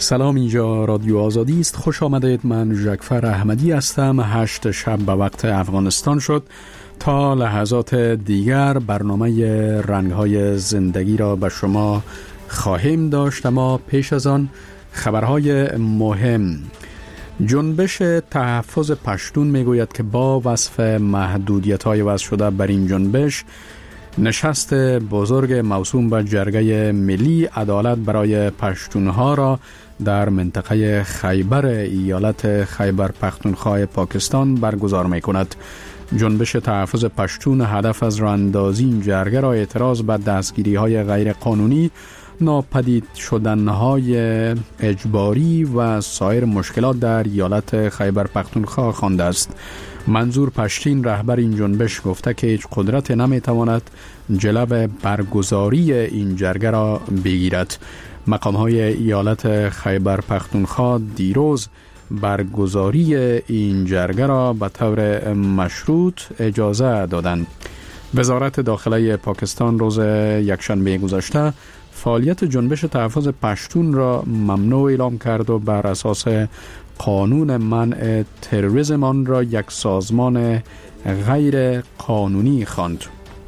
سلام، اینجا رادیو آزادی است. خوش آمدید. من ژکفر احمدی هستم. 8 شب به وقت افغانستان شد. تا لحظات دیگر برنامه رنگ‌های زندگی را به شما خواهیم داشت، اما پیش از آن خبرهای مهم. جنبش تحفظ پشتون میگوید که با وصف محدودیت‌های وضع شده بر این جنبش، نشست بزرگ موسوم به جرگه ملی عدالت برای پشتونها را در منطقه خیبر ایالت خیبر پختونخوا پاکستان برگزار می کند. جنبش تحفظ پشتون هدف از راه اندازی این جرگه را اعتراض به دستگیری های غیر قانونی، ناپدید شدنهای اجباری و سایر مشکلات در ایالت خیبر پختونخوا خوانده است. منظور پشتین، رهبر این جنبش، گفته که هیچ قدرت نمیتواند جلو برگزاری این جرگه را بگیرد. مقام‌های ایالت خیبر پختونخوا دیروز برگزاری این جرگه را به طور مشروط اجازه دادند. وزارت داخله پاکستان روز یکشنبه گذشته فعالیت جنبش تحفظ پشتون را ممنوع اعلام کرد و بر اساس قانون منع تروریسم آن را یک سازمان غیر قانونی خواند.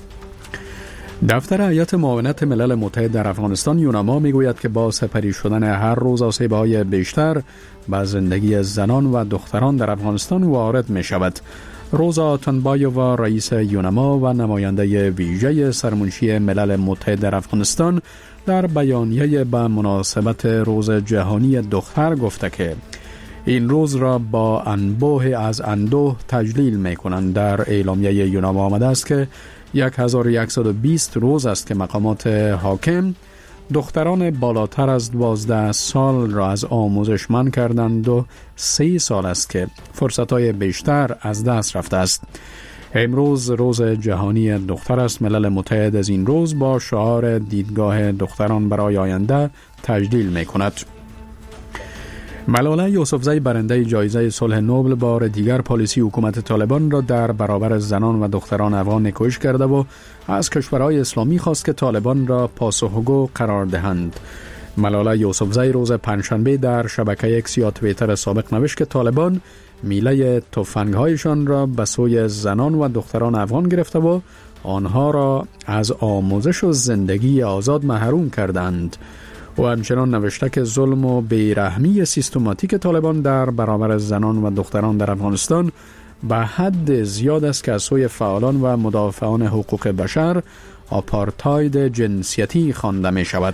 دفتر هیئت معاونت ملل متحد در افغانستان یونما میگوید که با سپری شدن هر روز آسیب‌های بیشتر به زندگی زنان و دختران در افغانستان وارد می شود. روزا آتنبایووا، رئیس یونما و نماینده ویژه سرمنشی ملل متحد در افغانستان، در بیانیه به مناسبت روز جهانی دختر گفته که این روز را با انبوه از اندوه تجلیل می کنند. در اعلامیه یونما آمده است که 1120 روز است که مقامات حاکم دختران بالاتر از 12 سال را از آموزش منع کردند و 3 سال است که فرصت‌های بیشتر از دست رفته است. امروز روز جهانی دختر است. ملل متحد از این روز با شعار دیدگاه دختران برای آینده تجلیل می کند. ملاله یوسفزی، برنده جایزه صلح نوبل، بار دیگر پالیسی حکومت طالبان را در برابر زنان و دختران افغان نکوهش کرده و از کشورهای اسلامی خواست که طالبان را پاسخگو قرار دهند. ملاله یوسفزی روز پنجشنبه در شبکه اکس یا توییتر سابق نوشت که طالبان میله تفنگ‌هایشان را به سوی زنان و دختران افغان گرفته و آنها را از آموزش و زندگی آزاد محروم کردند. و همچنان نوشته که ظلم و بیرحمی سیستماتیک طالبان در برابر زنان و دختران در افغانستان به حد زیاد است که از سوی فعالان و مدافعان حقوق بشر آپارتاید جنسیتی خوانده می شود.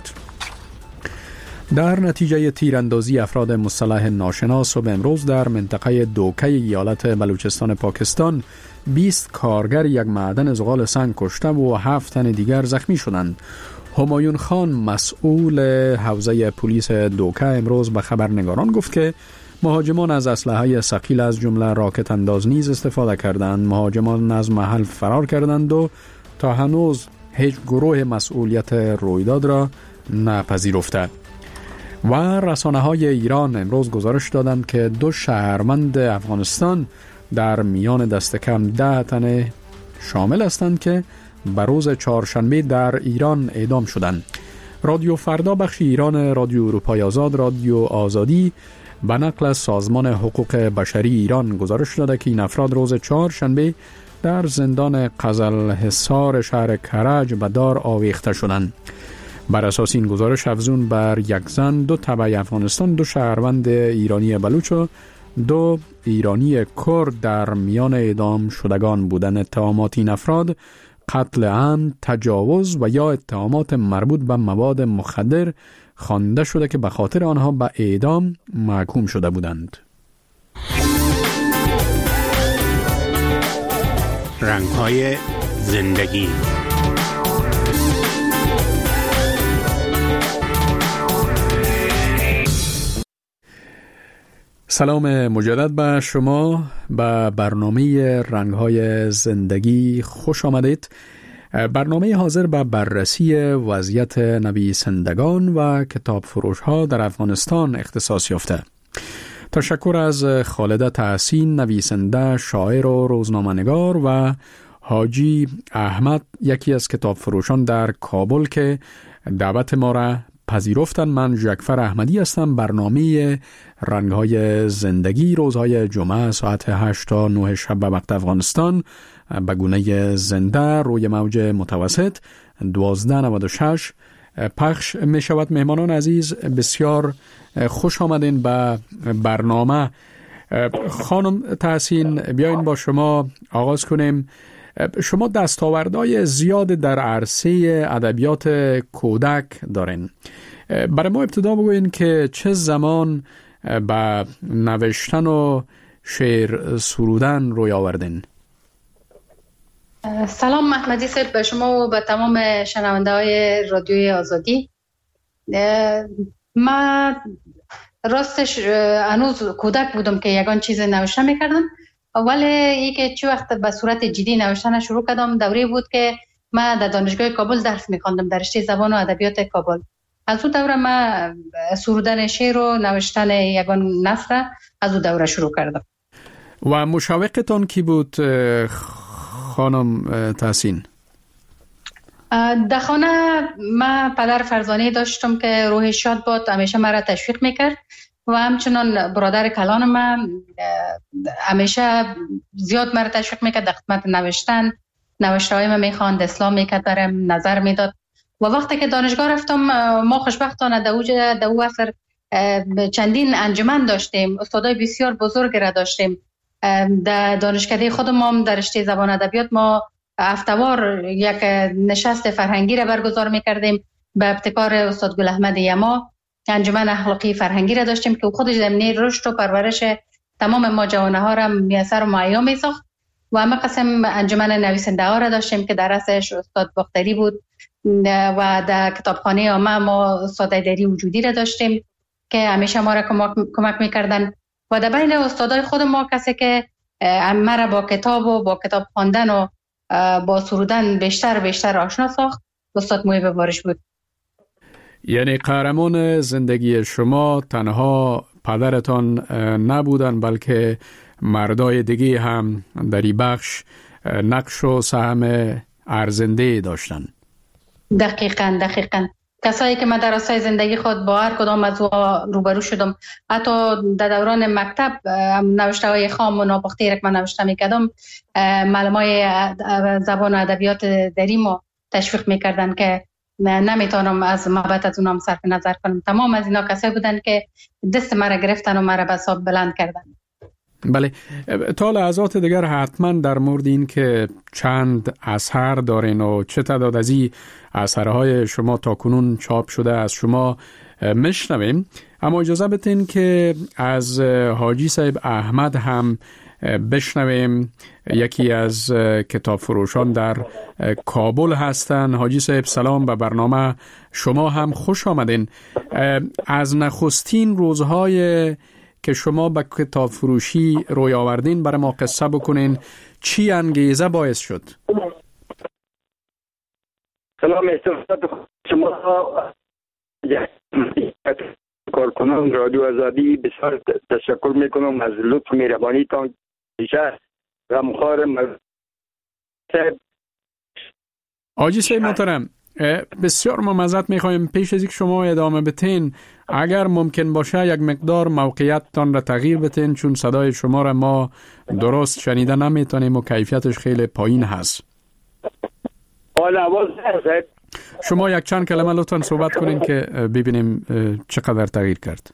در نتیجه تیراندازی افراد مسلح ناشناس و امروز در منطقه دوکه ایالت بلوچستان پاکستان 20 کارگر یک معدن زغال سنگ کشته و 7 تن دیگر زخمی شدند. همایون خان، مسئول حوزه پلیس دوکه، امروز به خبرنگاران گفت که مهاجمان از اسلحه ثقیل از جمله راکت انداز نیز استفاده کردند. مهاجمان از محل فرار کردند و تا هنوز هیچ گروه مسئولیت رویداد را نپذیرفته. و رسانه‌های ایران امروز گزارش دادند که 2 شهروند افغانستان در میان دست کم 10 تن شامل هستند که بر روز چهارشنبه در ایران اعدام شدند. رادیو فردا، بخش ایران رادیو اروپای آزاد، رادیو آزادی به نقل از سازمان حقوق بشری ایران گزارش داده که این افراد روز چهارشنبه در زندان قزلحصار شهر کرج به دار آویخته شدند. بر اساس این گزارش افزون بر یک زن 2 تبع افغانستان، 2 شهروند ایرانی بلوچ و 2 ایرانی کرد در میان اعدام شدگان بودند. اتهامات این افراد قتل عمد، تجاوز و یا اتهامات مربوط به مواد مخدر خوانده شده که به خاطر آنها به اعدام محکوم شده بودند. رنگ‌های زندگی. سلام مجدد به شما. به برنامه رنگ‌های زندگی خوش آمدید. برنامه حاضر به بررسی وضعیت نویسندگان و کتاب فروش‌ها در افغانستان اختصاص یافته. تشکر از خالده تحسین، نویسنده، شاعر و روزنامه‌نگار، و حاجی احمد، یکی از کتاب فروشان در کابل، که دعوت ما را پذیرفتن. من جعفر احمدی هستم. برنامه رنگ‌های زندگی روزهای جمعه ساعت 8 تا 9 شب به وقت افغانستان به گونه زنده روی موج متوسط 1296 پخش می شود. مهمانان عزیز بسیار خوش آمدین به برنامه. خانم تحسین، بیاین با شما آغاز کنیم. شما دستاوردهای زیاد در عرصه ادبیات کودک دارین. برای ما ابتدا بگوین که چه زمان به نوشتن و شعر سرودن روی آوردین؟ سلام محمدی صاحب به شما و به تمام شنونده های رادیوی آزادی. من راستش هنوز کودک بودم که یگان چیز نوشتن میکردم، ولی ای که چی وقت به صورت جدی نوشتن شروع کردم دوره بود که من در دانشگاه کابل درس میخواندم در رشته زبان و ادبیات کابل. از اون دوره من سرودن شعر و نوشتن یگان نثر از اون دوره شروع کردم. و مشوقتان کی بود خانم تحسین؟ در خانه من پدر فرزانه داشتم که روح شاد باد، همیشه مرا تشویق میکرد و همچنان برادر کلان من همیشه زیاد مرا تشویق میکرد در خدمت نوشتن. نوشته های من میخواند، اسلام میکرد، برم نظر میداد. و وقتی که دانشگاه رفتم ما خوشبختانه در او عصر چندین انجمن داشتیم، استادای بسیار بزرگ را داشتیم. در دانشکده خود ما در رشته زبان ادبیات ما هفته‌وار یک نشست فرهنگی را برگزار میکردیم به ابتکار استاد گل احمد یما. انجمن اخلاقی فرهنگی را داشتیم که خودش زمینه رشد و پرورش تمام ما جوانه ها را میسر و مهیا میساخت. و همه قسم انجمن نویسنده ها را داشتیم که در رأسش استاد باختری بود و در کتابخانه عامه ما استاد ایدری وجودی را داشتیم که همیشه ما را کمک میکردن. و در بین استادای خود ما کسی که مرا با کتاب و با کتاب خواندن و با سرودن بیشتر آشنا ساخت استاد محب وارش بود. یعنی قهرمان زندگی شما تنها پدرتان نبودن بلکه مردای دیگه هم در این بخش نقش و سهم ارزنده داشتن. دقیقاً کسایی که من در راستای زندگی خود با هر کدام از روبرو شدم، حتی در دوران مکتب نوشته های خام و ناپخته را که من نوشته میکردم معلم های زبان و ادبیات دری ما تشویق میکردن که نمیتونم از محبت از اونام صرف نظر کنم. تمام از اینا کسایی بودن که دست مرا گرفتن و مرا به حساب بلند کردن. بله، تا لحظات دیگر حتما در مورد این که چند اثر دارین و چه تعداد از این اثرهای شما تا کنون چاپ شده از شما میشنویم. اما اجازه بدین که از حاجی صاحب احمد هم بشنویم. یکی از کتاب فروشان در کابل هستن. حاجی صاحب سلام، به برنامه شما هم خوش آمدین. از نخستین روزهای که شما به کتاب فروشی روی آوردین برای ما قصه بکنین. چی انگیزه باعث شد؟ سلام شما کارکنان رادیو آزادی، بسیار تشکر میکنم از لطف مهربانیتان. غمخوار حاجی صاحب محترم، بسیار ممزد میخوایم پیش از اینکه شما ادامه بتین اگر ممکن باشه یک مقدار موقعیتتان را تغییر بتین، چون صدای شما را ما درست شنیده نمیتونیم و کیفیتش خیلی پایین هست. شما یک چند کلمه لطفا صحبت کنین که ببینیم چقدر تغییر کرد.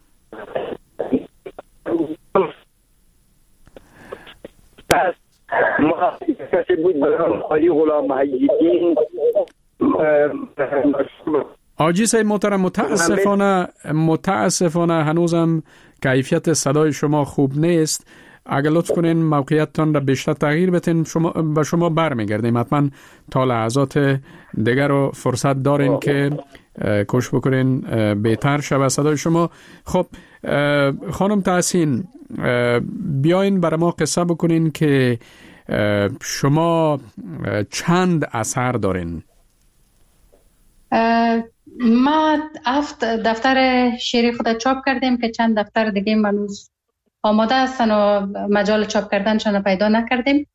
ما کسی بود برام خالی غلام محیدین. حاجی صاحب محترم، متاسفانه هنوزم کیفیت صدای شما خوب نیست. اگر لطف کنین موقعیتتان را بیشتر تغییر بتین به شما برمیگردیم. حتما تا لحظات دیگر رو فرصت دارین که کوشش بکنین بهتر شود صدای شما. خب خانم تحسین، بیاین برای ما قصه بکنین که شما چند اثر دارین؟ ما 7 دفتر شعری خود چاپ کردیم که چند دفتر دیگه منوز آماده هستن و مجال چاپ کردنشان پیدا نکردیم.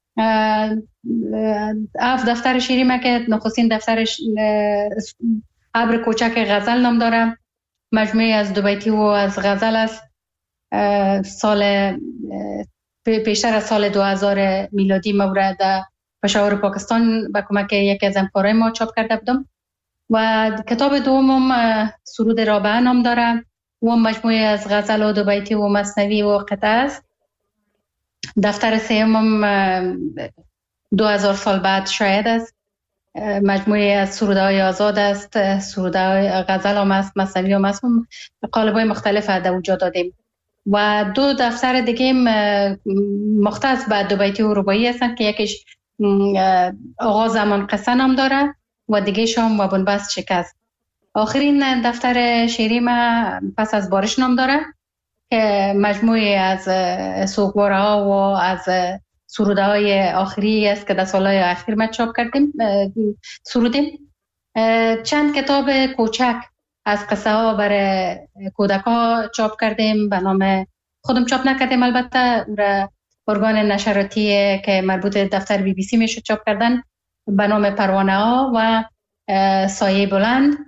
7 دفتر شعری ما که نخستین دفتر ابر کوچک غزل نام داره. مجموعه از دو بیتی و از غزل است. سال پیشتر از سال 2000 میلادی مورد پشاور پاکستان به کمک یکی از همکارای ما چاپ کرده بودم. و کتاب دومم سرود رابعه نام داره و مجموعه از غزل و دو بیتی و مثنوی و قطعه است. دفتر سومم 2000 سال بعد شاید است. مجموعه از سرودهای آزاد است، سرودهای غزل هم است، مثنوی هم است، قالب‌های مختلف در اونجا دادیم. و دو دفتر دیگه مختص به دو بیتی و رباعی هستند که یکیش آغاز زمان قصه نام داره و دیگه شام و بنبست شکست. آخرین دفتر شعری ما پس از بارش نام داره که مجموعه از سوگواره ها و از سروده های آخری است که در سالهای اخیر ما چاپ کردیم سرودیم. چند کتاب کوچک از قصه ها برای کودک ها چاپ کردیم، به نام خودم چاپ نکردیم البته، ارگان نشراتی که مربوط دفتر بی بی سی میشه چاپ کردن، به نام پروانه ها و سایه بلند.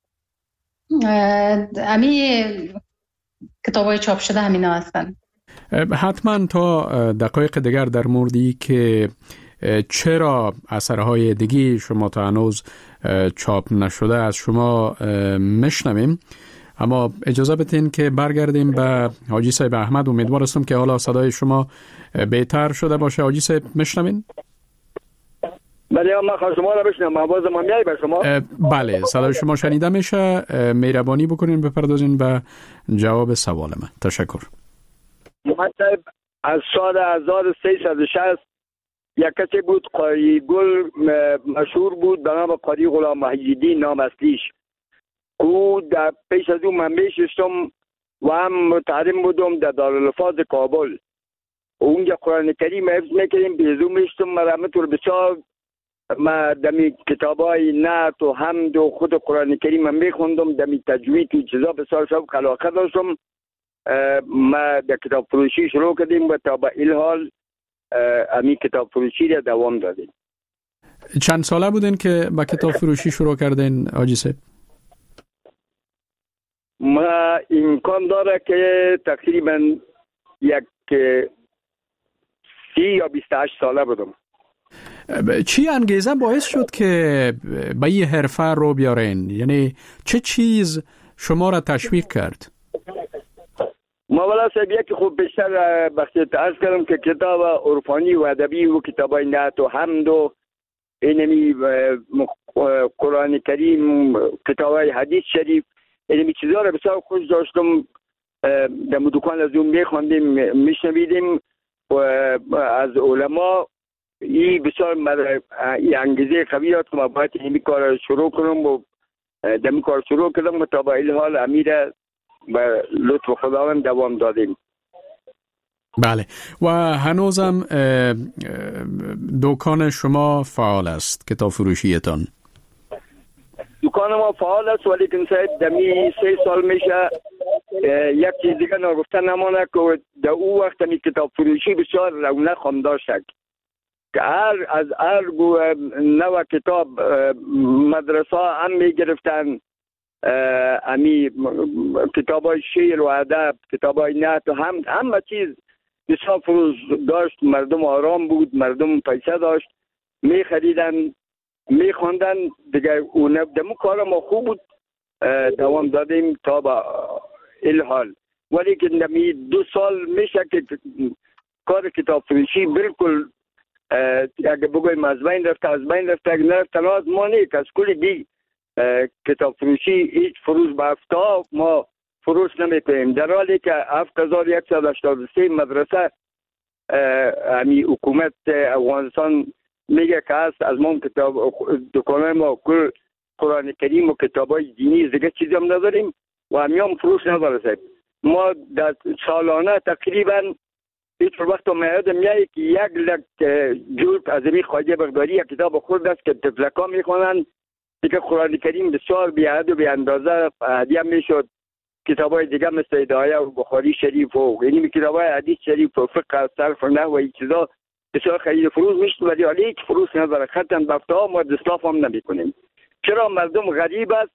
امی کتاب های چاپ شده همینا هستن. حتما تا دقایق دیگر در موردی که چرا اثرهای دیگی شما تا هنوز چاپ نشده از شما مشنویم، اما اجازه بدین که برگردیم به حاجی صاحب احمد. امیدوار هستم که حالا صدای شما بهتر شده باشه. حاجی صاحب میشنوین؟ بله، من خواهم شما را بشنم. آواز ما میای به شما؟ بله، صدای شما شنیده میشه. مهربانی بکنین بپردازین به جواب سوال من. تشکر. محمد صاحب از سال 1360 یک کسی بود، قاری گل مشهور بود به نام قاری غلام محی‌الدین نام اصلیش. او در پیش از او من میشستم و هم متعلم بودم در دارالحفاظ کابل. اونجا قرآن کریم حفظ میکردیم، بیزو میشتم. من همینطور بسیار ما دمی کتابای نعت و حمد و خود قرآن کریم هم میخوندم، دمی تجوید و چیزا بسیار شب علاقه داشتم. ما در کتاب فروشی شروع کردیم و تا به این حال امی کتاب فروشی را دوام دادیم. چند ساله بودین که با کتاب فروشی شروع کردین حاجی صاحب؟ ما امکان داره که تقریبا یک 30 یا 28 ساله بودم. چی انگیزه باعث شد که به این حرفه رو بیارین؟ یعنی چه چیز شما را تشویق کرد؟ مولا صاحب یکی خوب بیشتر بخشیت عرض کردم که کتاب عرفانی و ادبی و کتابای نعت و حمد و اینمی قرآن کریم، کتابای حدیث شریف، اینمی چیزا را بسیار خوش داشتم. در دکان از اون میخواندیم میشنویدیم و از علما. این بسیار این انگیزه قوی داد که ما باید این کار شروع کنم و دمی کار شروع کردم و تا با این حال امیر به لطف خداوند دوام دادیم. بله، و هنوزم دکان شما فعال است، کتاب فروشیتان؟ دکان ما فعال است، ولی کنسای دمی 3 سال میشه یک چیز دیگه نگفته نمانه که در او وقت می کتاب فروشی بسیار رونق هم داشت که از هر نوع کتاب مدرسه هم می گرفتن، امی کتاب های شعر و ادب، کتاب های نعت و همه چیز بسیار فروش داشت. مردم آرام بود، مردم پیسه داشت، می خریدن می خواندن دیگه. اون دمو کار ما خوب بود، دوام دادیم تا با این حال. ولی که نمی 2 سال میشه که کار کتاب فروشی بالکل اگه بگویم از بین رفته، از بین رفته. اگه نرفته از ما نیست، از کلی دی کتاب فروشی هیچ فروش به هفته ما فروش نمیکنیم، در حالی که 7183 مدرسه همی حکومت افغانستان میگه که هست. از ما کتاب دکانه ما کل قرآن کریم و کتاب های دینی دیگه چیزی هم نداریم و همی فروش نداره. ما در سالانه تقریبا هیچ وقت میاد میایی که 1 لک جلد از این خواجه بغدادی یک کتاب خود است که تفلکا میخوانند دیگه. قرآن کریم بسیار بی حد و بی اندازه هدیه میشد. کتابای دیگه مثل هدایه و بخاری شریف و یعنی کتابای حدیث شریف و فقه و صرف و نحو و این چیزا بسیار خرید فروش میشد، ولی حالا هیچ فروش نداره. خطاً بفته ها ما دستاف هم نمی کنیم. چرا؟ مردم غریب است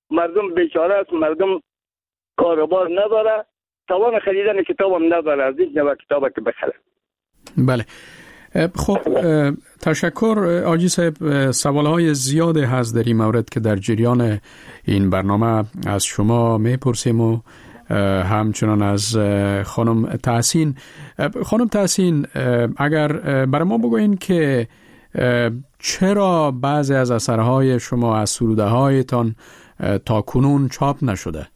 مردم بیچاره است، مردم کاروبار نداره، توان خریدن کتاب هم نداره، از این نوع کتاب که بخره. بله. خب تشکر آجی صاحب. سوالهای زیادی هست در این مورد که در جریان این برنامه از شما میپرسیم و همچنان از خانم تحسین. خانم تحسین، اگر برای ما بگوین که چرا بعضی از اثرهای شما از سروده هایتان تا کنون چاپ نشده؟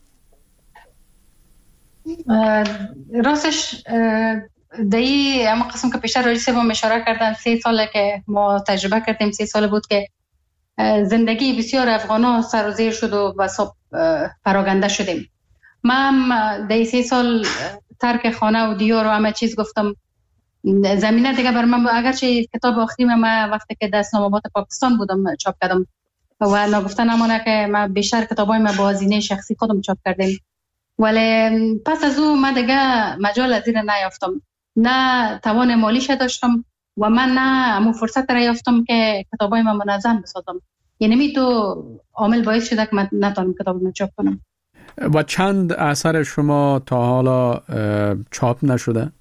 راستش دایی اما قسم که پیشتر راجی سبا اشاره کردن 3 ساله که ما تجربه کردیم. 3 ساله بود که زندگی بسیار افغانا سر و زیر شد و پراگنده شدیم. من دایی 3 سال ترک خانه و دیار و همه چیز گفتم. زمینه دیگه بر من، اگرچه کتاب آخری من وقتی که در اسلام آباد پاکستان بودم چاپ کردم و نگفته نمانه که من بیشتر کتابای من با هزینه شخصی خودم چاپ کردیم، ولی پس از او من دیگه مجال از این نیافتم، نه توان مالیش داشتم و من نه همون فرصت را یافتم که کتابای من منظم بسازم. یعنی می تو عامل باعث شده که من نتونم کتاب من چاپ کنم. و چند اثر شما تا حالا چاپ نشده؟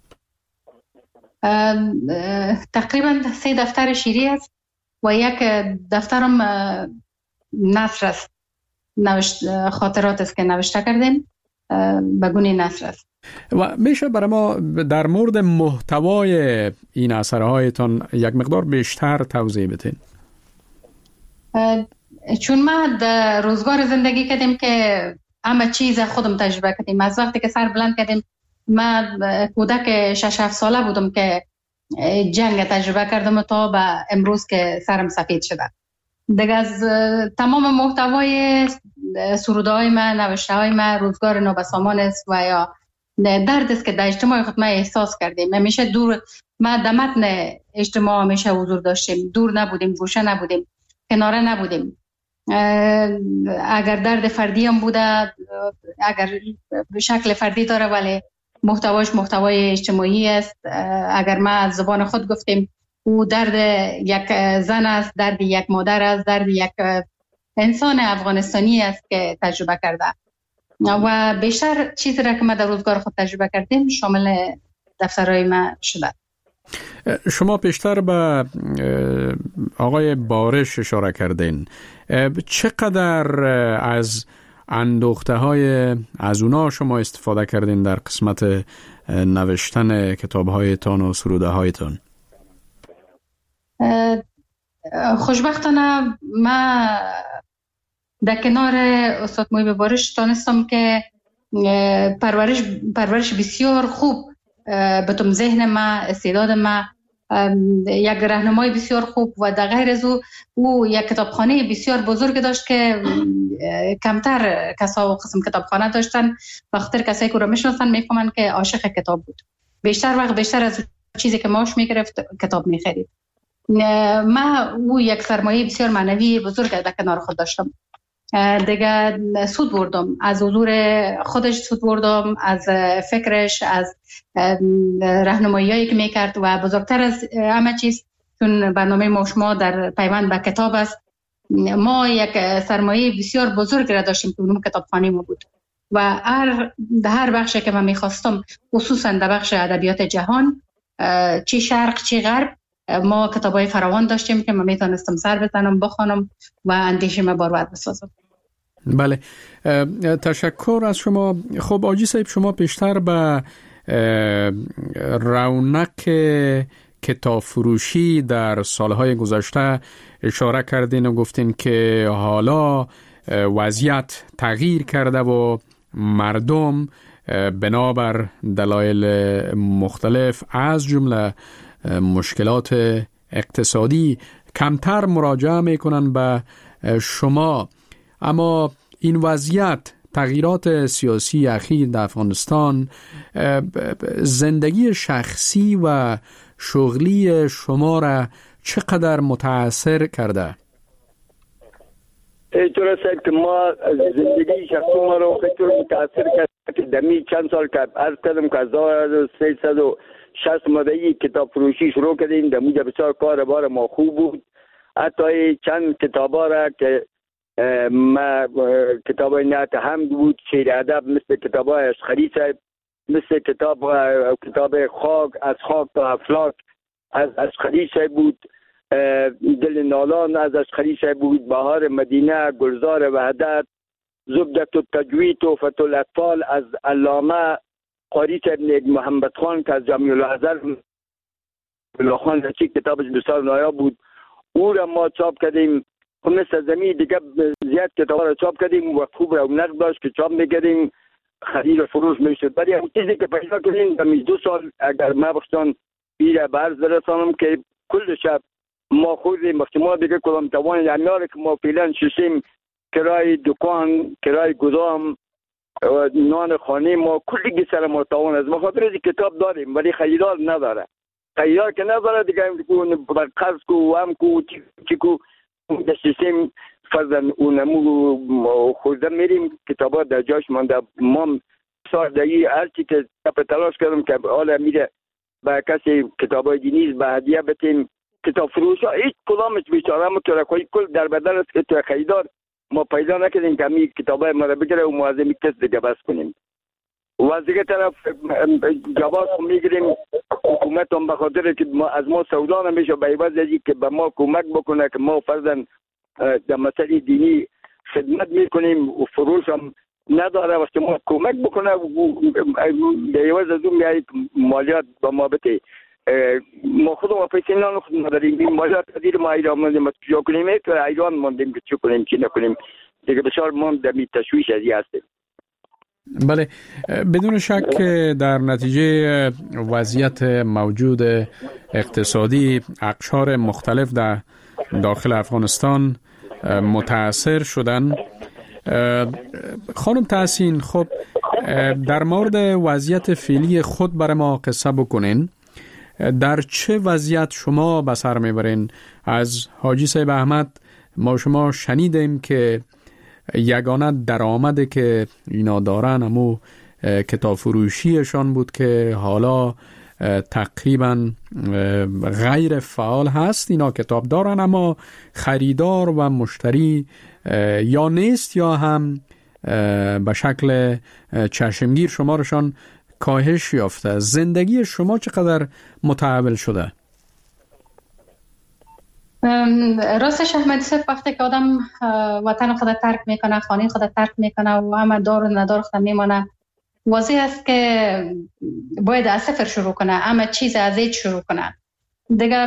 تقریبا 3 دفتر شیری است و یک دفترم نثر است، خاطرات است که نوشته کردیم بگونه نثر است. و میشه برای ما در مورد محتوای این اثرهایتان یک مقدار بیشتر توضیح بدین؟ چون ما در روزگار زندگی کردیم که همه چیز خودم تجربه کردیم. از وقتی که سر بلند کردیم، من کودک 6-7 ساله بودم که جنگ تجربه کردم تا به امروز که سرم سفید شده. دیگه از تمام محتوای سروده های من، نوشته های من روزگار نابسامان است و یا درد است که در اجتماع خود ما احساس کردیم. همیشه دور، ما در متن اجتماع همیشه حضور داشتیم، دور نبودیم، گوشه نبودیم، کناره نبودیم. اگر درد فردی هم بوده، اگر شکل فردی داره ولی محتواش محتوای اجتماعی است. اگر ما از زبان خود گفتیم او درد یک زن است، درد یک مادر است، درد یک انسان افغانستانی است که تجربه کرده. و بیشتر چیزی را که ما در روزگار خود تجربه کردیم شامل دفترهای ما شده. شما پیشتر به آقای بارش اشاره کردین. چقدر از اندوخته های از اونا شما استفاده کردین در قسمت نوشتن کتاب هایتان و سروده هایتان؟ خوشبختانه ما در کنار استاد محیب بارش تانستم که پرورش بسیار خوب بتم ذهن ما، استعداد ما، یک راهنمای بسیار خوب و در غیر از او یک کتابخانه بسیار بزرگ داشت که کمتر کسا و قسم کتابخانه داشتن. وقتی کسایی که رو میشناسن میفهمن که عاشق کتاب بود. بیشتر از چیزی که ماش میگرفت کتاب میخرید. ما او یک سرمایه بسیار معنوی بزرگ در کنار خود داشتم. دیگه سود بردم از حضور خودش، سود بردم از فکرش، از راهنمایی‌هایی که میکرد و بزرگتر از همه چیز چون برنامه ما شما در پیوند به کتاب است، ما یک سرمایه بسیار بزرگ را داشتیم که اونم کتابخانه ما بود و هر بخشی که من میخواستم، خصوصا در بخش ادبیات جهان، چه شرق چه غرب، ما کتابای فراوان داشتیم که من میتونستم سر بزنم، بخوانم و اندیشه ما بارور بسازم. بله، تشکر از شما. خب آجی صاحب، شما پیشتر به رونق کتاب فروشی در سالهای گذشته اشاره کردین و گفتین که حالا وضعیت تغییر کرده و مردم بنابر دلایل مختلف از جمله مشکلات اقتصادی کمتر مراجعه میکنن به شما. اما این وضعیت، تغییرات سیاسی اخیر در افغانستان، زندگی شخصی و شغلی شما را چقدر متاثر کرده؟ اینطور است که ما زندگی شخصی ما را خیلی متاثر کرد که دمی چند سال که عرض کردم که از 1360 مدعی کتاب فروشی شروع کردیم. در موجه بسیار کار بار ما خوب بود. حتی چند کتابا را که ما کتاب نعت حمد بود، شعر ادب مثل کتاب های اشخری صاحب، مثل کتاب خاک از خاک تا افلاک از اشخری صاحب بود، دل نالان از اشخری صاحب بود، بهار مدینه، گلزار وحدت، زبدت التجوید، تحفة الاطفال از علامه قاری صاحب محمد خان که از جامع الازهر خان رچی کتابش بسیار نایاب بود، او را ما چاپ کردیم. مثل زمین دیگه زیاد کتاب را چاپ کردیم و خوب رونق داشت که چاپ میکردیم، خرید و فروش میشد. ولی اون چیزی که پیدا کردیم در 2 سال اگر ما بخشان بیره برز برسانم که کل شب ما خوردیم وقتی ما دیگه کلام توان یعنی که ما فعلا ششیم کرای دکان، کرای گدام و نان خانه ما کلی سر ما توان از بخاطر از کتاب داریم ولی خریدار نداره. خریدار که نداره دیگه بر قرض کو و هم کو چی کو دستیم فرضاً اونمو خوردن میریم کتابات در جاش مانده. ما سال دایی هرچی که تلاش کردم که حالا میره با کسی کتابای دینی به هدیه بتیم. کتاب فروش ها هیچ کلامش بیچاره مترکوی کل در بدل است که تو خریدار ما پیدا نکردیم که همین کتابای ما را بگیره و موازمی کس دیگه بس کنیم. و از دیگه طرف جواز میگیریم حکومت هم بخاطر که از ما سودا نمیشه به عوض ازی که به ما کمک بکنه که ما فرضاً در مسئله دینی خدمت میکنیم و فروش هم نداره وقتی ما کمک بکنه به عوض از اون میایی مالیات به ما بده. ما خودم پیسه نان خود نداریم این مالیات دیر ما ایران ماندیم چه کنیم که ایران ماندیم که چه کنیم چی نکنیم دیگه بسیار ما در تشویش ازی هستیم. بله بدون شک در نتیجه وضعیت موجود اقتصادی اقشار مختلف در داخل افغانستان متاثر شدن. خانم تحسین خب در مورد وضعیت فعلی خود برای ما قصه بکنین. در چه وضعیت شما به سر میبرین؟ از حاجی صاحب احمد ما شما شنیدیم که یگانه درآمده که اینا دارن همو کتاب فروشیشان بود که حالا تقریبا غیر فعال هست. اینا کتاب دارن اما خریدار و مشتری یا نیست یا هم به شکل چشمگیر شمارشان کاهش یافته. زندگی شما چقدر متحول شده؟ راستش احمدی صاحب وقتی که آدم وطن خود ترک میکنه، خانه خود ترک میکنه و همه دار و ندار خود میمانه، واضح است که باید از صفر شروع کنه، همه چیز از هیچ شروع کنه دیگه.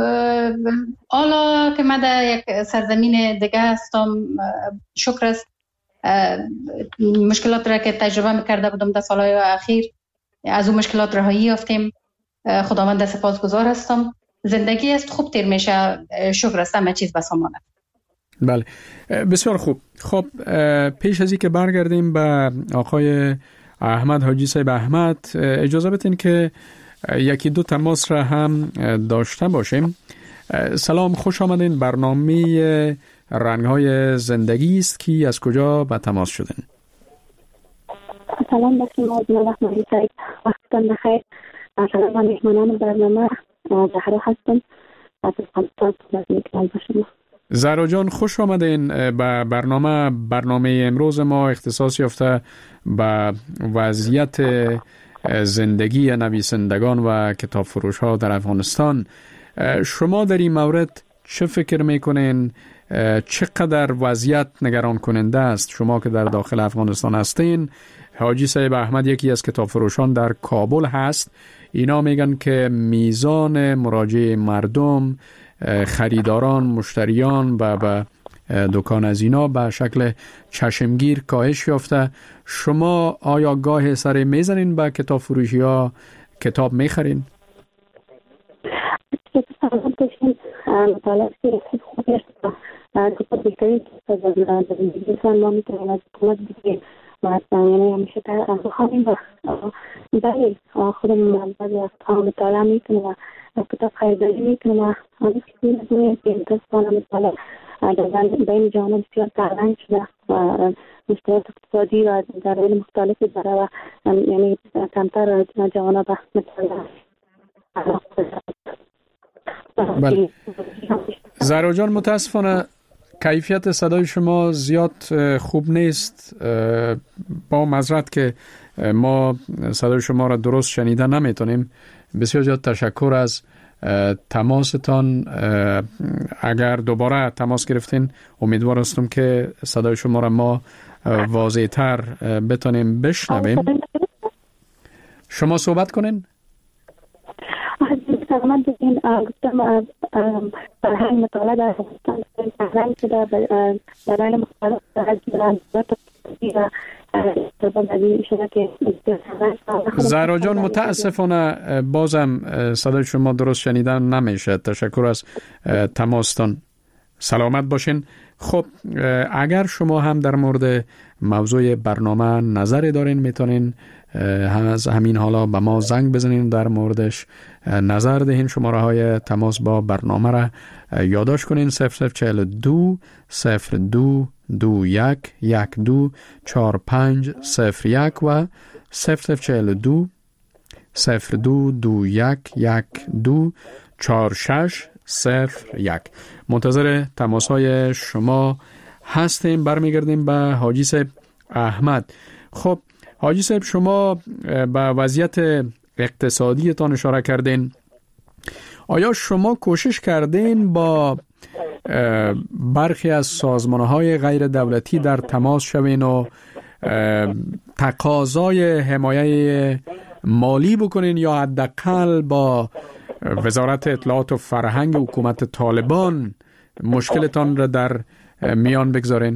حالا که من در یک سرزمین دیگه هستم، شکر است مشکلات را که تجربه میکرده بودم در سالهای اخیر از اون مشکلات رهایی یافتیم. خداوند سپاسگزار هستم. زندگی است خوب تیر میشه، شکر است همه چیز بسامانه. بله بسیار خوب. خب پیش از این که برگردیم به آقای احمد، حاجی صاحب احمد، اجازه بدین که یکی دو تماس را هم داشته باشیم. سلام، خوش آمدین. برنامه رنگ‌های زندگی است که از کجا به تماس شدین؟ سلام بر شما جناب صاحب، وقتتان بخیر. سلام به مهمانان برنامه، زهرا هستم از افغانستان. زهرا جان خوش آمدین به برنامه امروز ما اختصاص یافته به وضعیت زندگی نویسندگان و کتاب فروش ها در افغانستان. شما در این مورد چه فکر میکنین؟ چقدر وضعیت نگران کننده است؟ شما که در داخل افغانستان هستین، حاجی صاحب احمد یکی از کتاب فروشان در کابل هست. اینا میگن که میزان مراجعه مردم، خریداران، مشتریان و دکان از اینا به شکل چشمگیر کاهش یافته. شما آیا گاه سر میزنین به کتاب فروشی ها؟ کتاب میخرین؟ مطالعه خوب است. کتاب بهترین که در زندگی انسان ما میتونیم از حکومت بگیریم و یعنی همیشه بخوانیم و برای خودمون بعضی از مطالعه میکنیم و کتاب خریداری میکنیم و همیشه میدونیم که متاسفانه مطالعه در بین جوانان بسیار ترنج شده و مشکلات اقتصادی و دلایل مختلفی داره و یعنی کمتر جوانان به مطالعه. بله زهرا جان، متاسفانه کیفیت صدای شما زیاد خوب نیست. با معذرت که ما صدای شما را درست شنیده نمیتونیم. بسیار زیاد تشکر از تماستان. اگر دوباره تماس گرفتین امیدوار هستم که صدای شما را ما واضح تر بتونیم بشنویم. شما صحبت کنین. سلامت بگین. گفتم فرهنگ مطالعه در افغانستان فرهنگ شده برای مختلف زهرا جان متاسفانه بازم صدای شما درست شنیدن نمیشه. تشکر از تماستان. سلامت باشین. خب اگر شما هم در مورد موضوع برنامه نظری دارین میتونین از همین حالا به ما زنگ بزنین، در موردش نظر دهین. شماره های تماس با برنامه را یادداشت کنین: 0042 02 21 12 4501 و 0042 02 21 12 4601. منتظر تماس های شما هستیم. برمیگردیم به حاجی صاحب احمد. خب حاجی صاحب، شما به وضعیت اقتصادیتان اشاره کردین. آیا شما کوشش کردین با برخی از سازمان‌های غیر دولتی در تماس شوین و تقاضای حمایت مالی بکنین یا حداقل با وزارت اطلاعات و فرهنگ حکومت طالبان مشکلتان را در میان بگذارین؟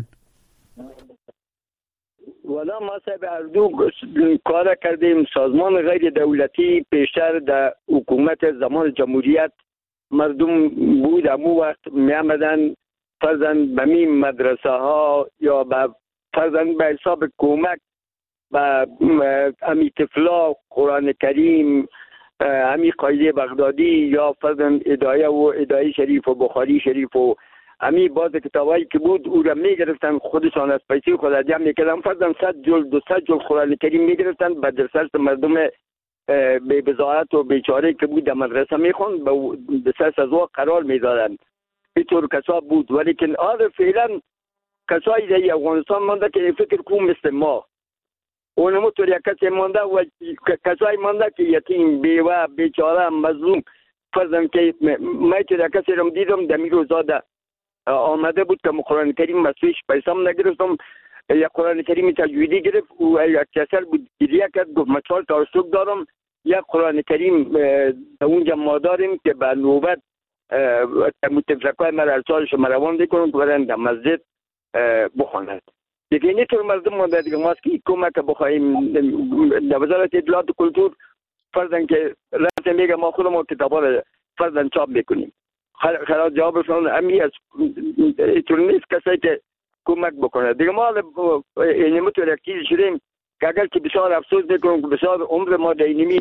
والا ما صاحب اردو کار کردیم. سازمان غیر دولتی پیشتر در حکومت زمان جمهوریت مردم بود، امو وقت می آمدن فرزن به می مدرسه ها یا به فرزن به حساب کمک به امی طفلا قرآن کریم، امی قایده بغدادی یا فرزن ادایه و ادایه شریف و بخاری شریف و امی باز کتابایی که بود او را می گرفتن، خودشان از پیسه خود جمع می کردن. فرزن 100 جلد 200 جلد قرآن کریم می گرفتن، به درسرس مردم به بضاعت و بیچاره که بود در مدرسه می خوند به سرس از او قرار می دادن. اینطور کسا بود. ولیکن آره فعلا کسایی در افغانستان مانده که فکر کن مثل ما، اونمو طور یک کسی مانده و کسایی مانده که یتیم بیوه بیچاره مظلوم. فرزن که من طور یک کسی رو دیدم در می روزاده آمده بود که قرآن کریم مسویش پیسام نگرفتم، یک قرآن کریم تجویدی گرفت و یک کسر بود گریه کرد، گفت من 4 تا اشتک دارم، یک قرآن کریم اونجا ما داریم که به نوبت متفرقای مرا ارسالش مروان بکنم که برن در مسجد بخواند. دیگه اینی طور مردم مانده دیگه ماست که کمک بخواهیم در وزارت اطلاعات و کلتور فرزن که رفت میگه ما خودمون کتابا رو فرزن چاپ میکنیم. خلاص جوابشون امی از اینطور نیست کسی که کمک بکنه. دیگه ما اینمی تو رکیز شدیم که اگر که بسیار افسوس میکنم که بسیار عمر ما در اینمی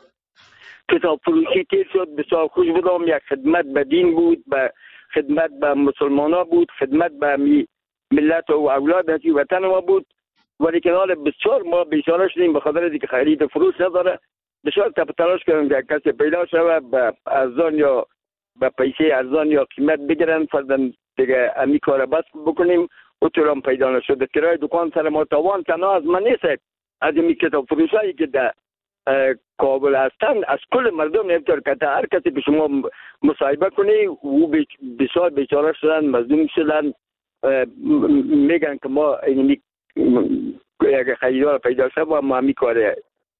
کتاب فروشی تیر شد. بسیار خوش بودم، یک خدمت به دین بود، به خدمت به مسلمان ها بود، خدمت به ملت و اولاد هستی وطن ما بود. ولی کنال بسیار ما بیچاره شدیم به خاطر دیگه خرید فروش نداره. بسیار تلاش کردم که کسی پیدا شده به ارزان یا به پیسه ارزان یا قیمت بگیرن فرزن دیگه امی کار بس بکنیم. او طور هم پیدا نشده. کرای دکان سر ما تاوان تنها از من نیست، از این کتاب فروشایی که در کابل هستن از کل مردم نمیتر که هر کسی به شما مصاحبه کنی او بسیار بیچاره شدن، مظلوم شدن. میگن که ما اینمی یک خریدار پیدا شد و ما همی کار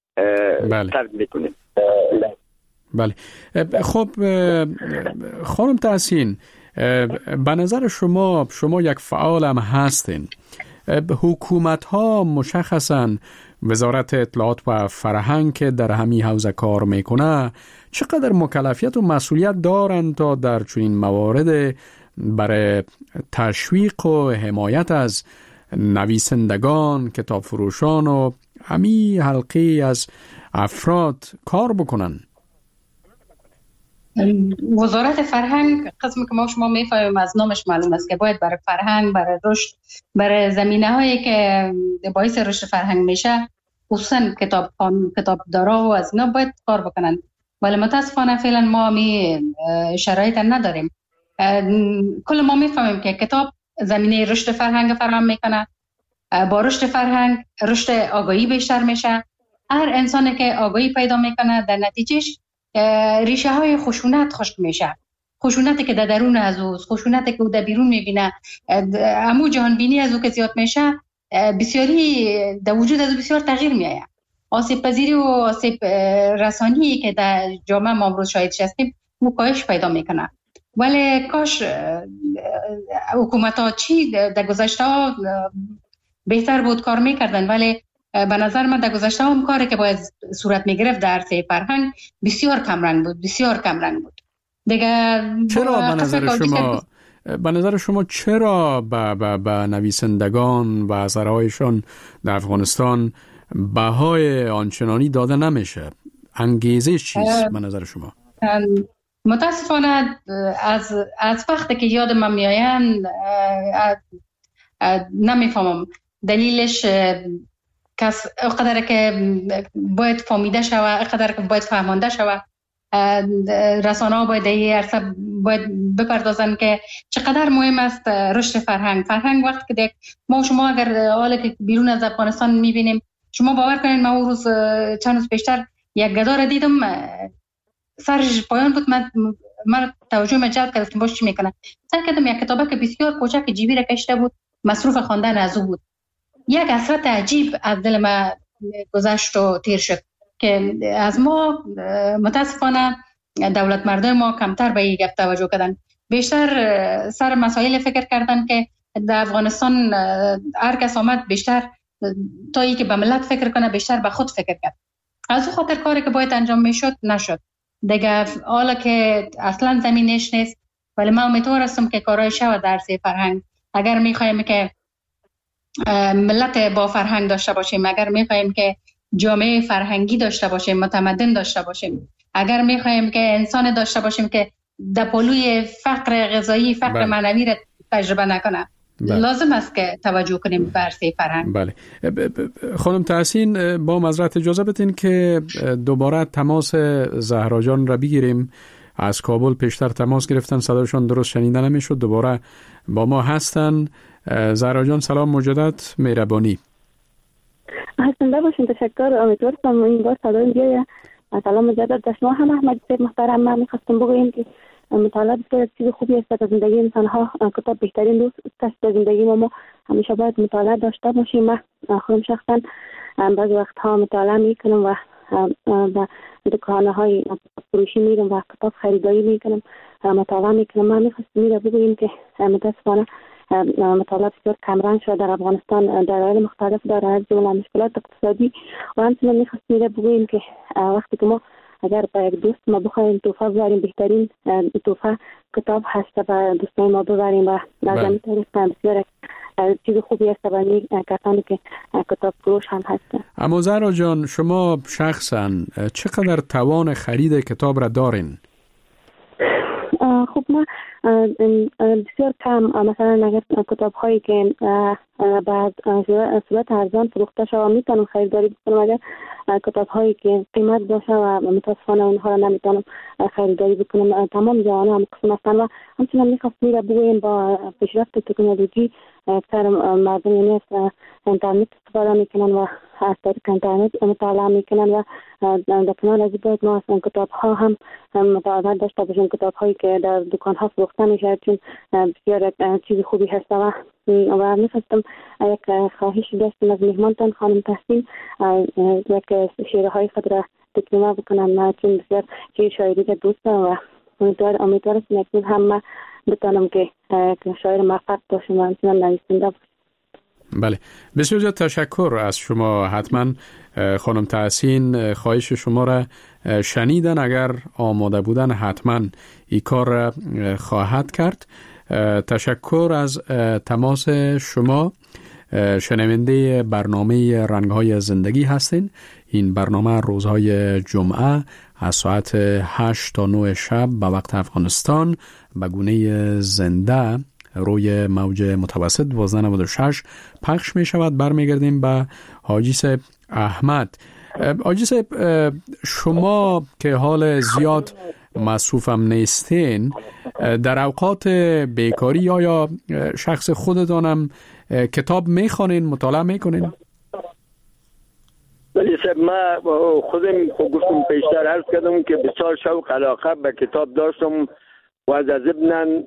ترک میکنیم. بله. خب خانم تحسین، به نظر شما یک فعال هم هستین. حکومت ها مشخصاً وزارت اطلاعات و فرهنگ که در همین حوزه کار میکنه چقدر مکلفیت و مسئولیت دارند تا در چنین موارد برای تشویق و حمایت از نویسندگان، کتاب فروشان و همین حلقه از افراد کار بکنن؟ وزارت فرهنگ قسمی که ما شما میفهمیم از نامش معلوم است که باید برای فرهنگ، برای رشد، برای زمینه هایی که باعث رشد فرهنگ میشه، خصوصا کتاب دارا و از اینا باید کار بکنن. ولی متاسفانه فعلا ما شرایط نداریم. کل ما میفهمیم که کتاب زمینه رشد فرهنگ فراهم میکنه. با رشد فرهنگ رشد آگاهی بیشتر میشه. هر انسانی که آگاهی پیدا میکنه در نتیجهش ریشه های خشونت خشک میشه. خشونتی که در درون از اوست، خشونتی که او در بیرون میبینه، امو جهان بینی از او که زیاد میشه، بسیاری در وجود از او بسیار تغییر میآید. آسیب پذیری و آسیب رسانی که در جامعه ما امروز شاهدش هستیم او کاهش پیدا میکنه. ولی کاش حکومت ها چی در گذشته ها بهتر بود کار میکردن، ولی به نظر من در گذشته هم کاری که باید صورت میگرفت در عرصه فرهنگ بسیار کمرنگ بود. دیگه چرا به نظر شما چرا به نویسندگان و اثرهایشان در افغانستان بهای آنچنانی داده نمیشه؟ انگیزه چیست به نظر شما؟ متاسفانه از وقتی که یاد من میآیند نمیفهمم دلیلش. کس اقدر که باید فهمیده شوه، اقدر که باید فهمانده شوه، رسانه ها باید این عرصه باید بپردازن که چقدر مهم است رشد فرهنگ. وقتی که ما شما اگر حالا که بیرون از افغانستان میبینیم، شما باور کنید من اون روز چند روز پیشتر یک گدا دیدم، سرش پایان بود، من توجه من جلب کرد که باش چی میکنه. سعی کردم یک کتابه که بسیار کوچک جیبی را کشته بود، مصروف خواندن از او بود. یک اثرات عجیب از دل ما گذشت و تیر شد که از ما متاسفانه دولت مردم ما کمتر به این گپ توجه کردن، بیشتر سر مسائل فکر کردن که در افغانستان هر کس آمد بیشتر تا ای که به ملت فکر کنه بیشتر به خود فکر کرد. از اون خاطر کاری که باید انجام میشد نشد دیگه. حالا که اصلا زمینش نیست، ولی من امیدوار هستم که کارهای شود در عرصه فرهنگ. اگر میخوایم که ملت با فرهنگ داشته باشیم، اگر میخوایم که جامعه فرهنگی داشته باشیم، متمدن داشته باشیم، اگر میخوایم که انسان داشته باشیم که در پلوی فقر غذایی، فقر معنوی را تجربه نکنه، لازم است که توجه کنیم به عرصه فرهنگ. بله. خانم تحسین، با معذرت اجازه بدین که دوباره تماس زهرا جان را بگیریم. از کابل پیشتر تماس گرفتن، صدایشان درست شنیده نمیشد، دوباره با ما هستن. زهرا جان سلام مجدد، مهربانی. زنده باشین، تشکر. امیدوارم این بار صدای بیایه. سلام مجدد به شما هم احمد صاحب محترم. من می‌خواستم بگویم که مطالعه بسیار چیز خوبی است در زندگی انسان‌ها. کتاب بهترین دوست است در زندگی ما همیشه باید مطالعه داشته باشیم. من خودم شخصا بعضی وقتها مطالعه میکنم و به دکان‌های فروشی میرم و کتاب خریداری میکنم، مطالعه میکنم. من می‌خواستم بگویم که متأسفانه مطالعه بسیار کمرنگ شده در افغانستان، دلایل مختلف داره، از جمله مشکلات اقتصادی. و همچنین می‌خواستم بگویم که وقتی که ما اگر با یک دوست ما بخوایم تحفه ببریم، بهترین تحفه کتاب هست و دوستان ما ببریم و لازم طریق بسیار چیز خوبی است برای کسانی که کتاب فروش هم هستند. اما زهرا جان، شما شخصا چقدر توان خرید کتاب را دارین؟ خب ما بسیار کم، مثلا اگر کتاب هایی که بعد صورت ارزان فروخته شده میتونم خریداری بکنم. اگر کتاب هایی که قیمت باشه و متاسفانه اونها را نمیتونم خریداری بکنم. تمام جوانه هم قسم هستن و همچنان میخواستم را بگویم با پیشرفت تکنولوژی اکثر مردم یعنی از اینترنت استفاده میکنن و از طریق اینترنت مطالعه میکنن و در کنار از باید ما از کتاب ها هم مطالعه داشته باشیم. کتاب هایی که در دکان ها فروخته میشه چون بسیار چیز خوبی هست و میخواستم یک خواهش داشتم از مهمانتان خانم تحسین یک شعرهای خود را تکمیل بکنم چون بسیار شاعری که دوست دارم و امیدوارم که هم بتانم که شاعر موفق باشم و همچنان نویسنده باشم. بله، بسیار زیاد تشکر از شما. حتما خانم تحسین خواهش شما را شنیدن، اگر آماده بودن حتما این کار را خواهد کرد. تشکر از تماس شما. شنونده برنامه رنگ‌های زندگی هستین. این برنامه روزهای جمعه از ساعت 8 تا 9 شب به وقت افغانستان به گونه زنده روی موج متوسط 1296 پخش می شود. برمیگردیم به حاجی صاحب احمد. حاجی صاحب، شما که حال زیاد مصروفم نیستین، در اوقات بیکاری یا شخص خودتانم کتاب میخوانین، مطالعه میکنین؟ ولی من خودم گفتم پیشتر عرض کردم که بسیار شوق علاقه به کتاب داشتم و از ابناً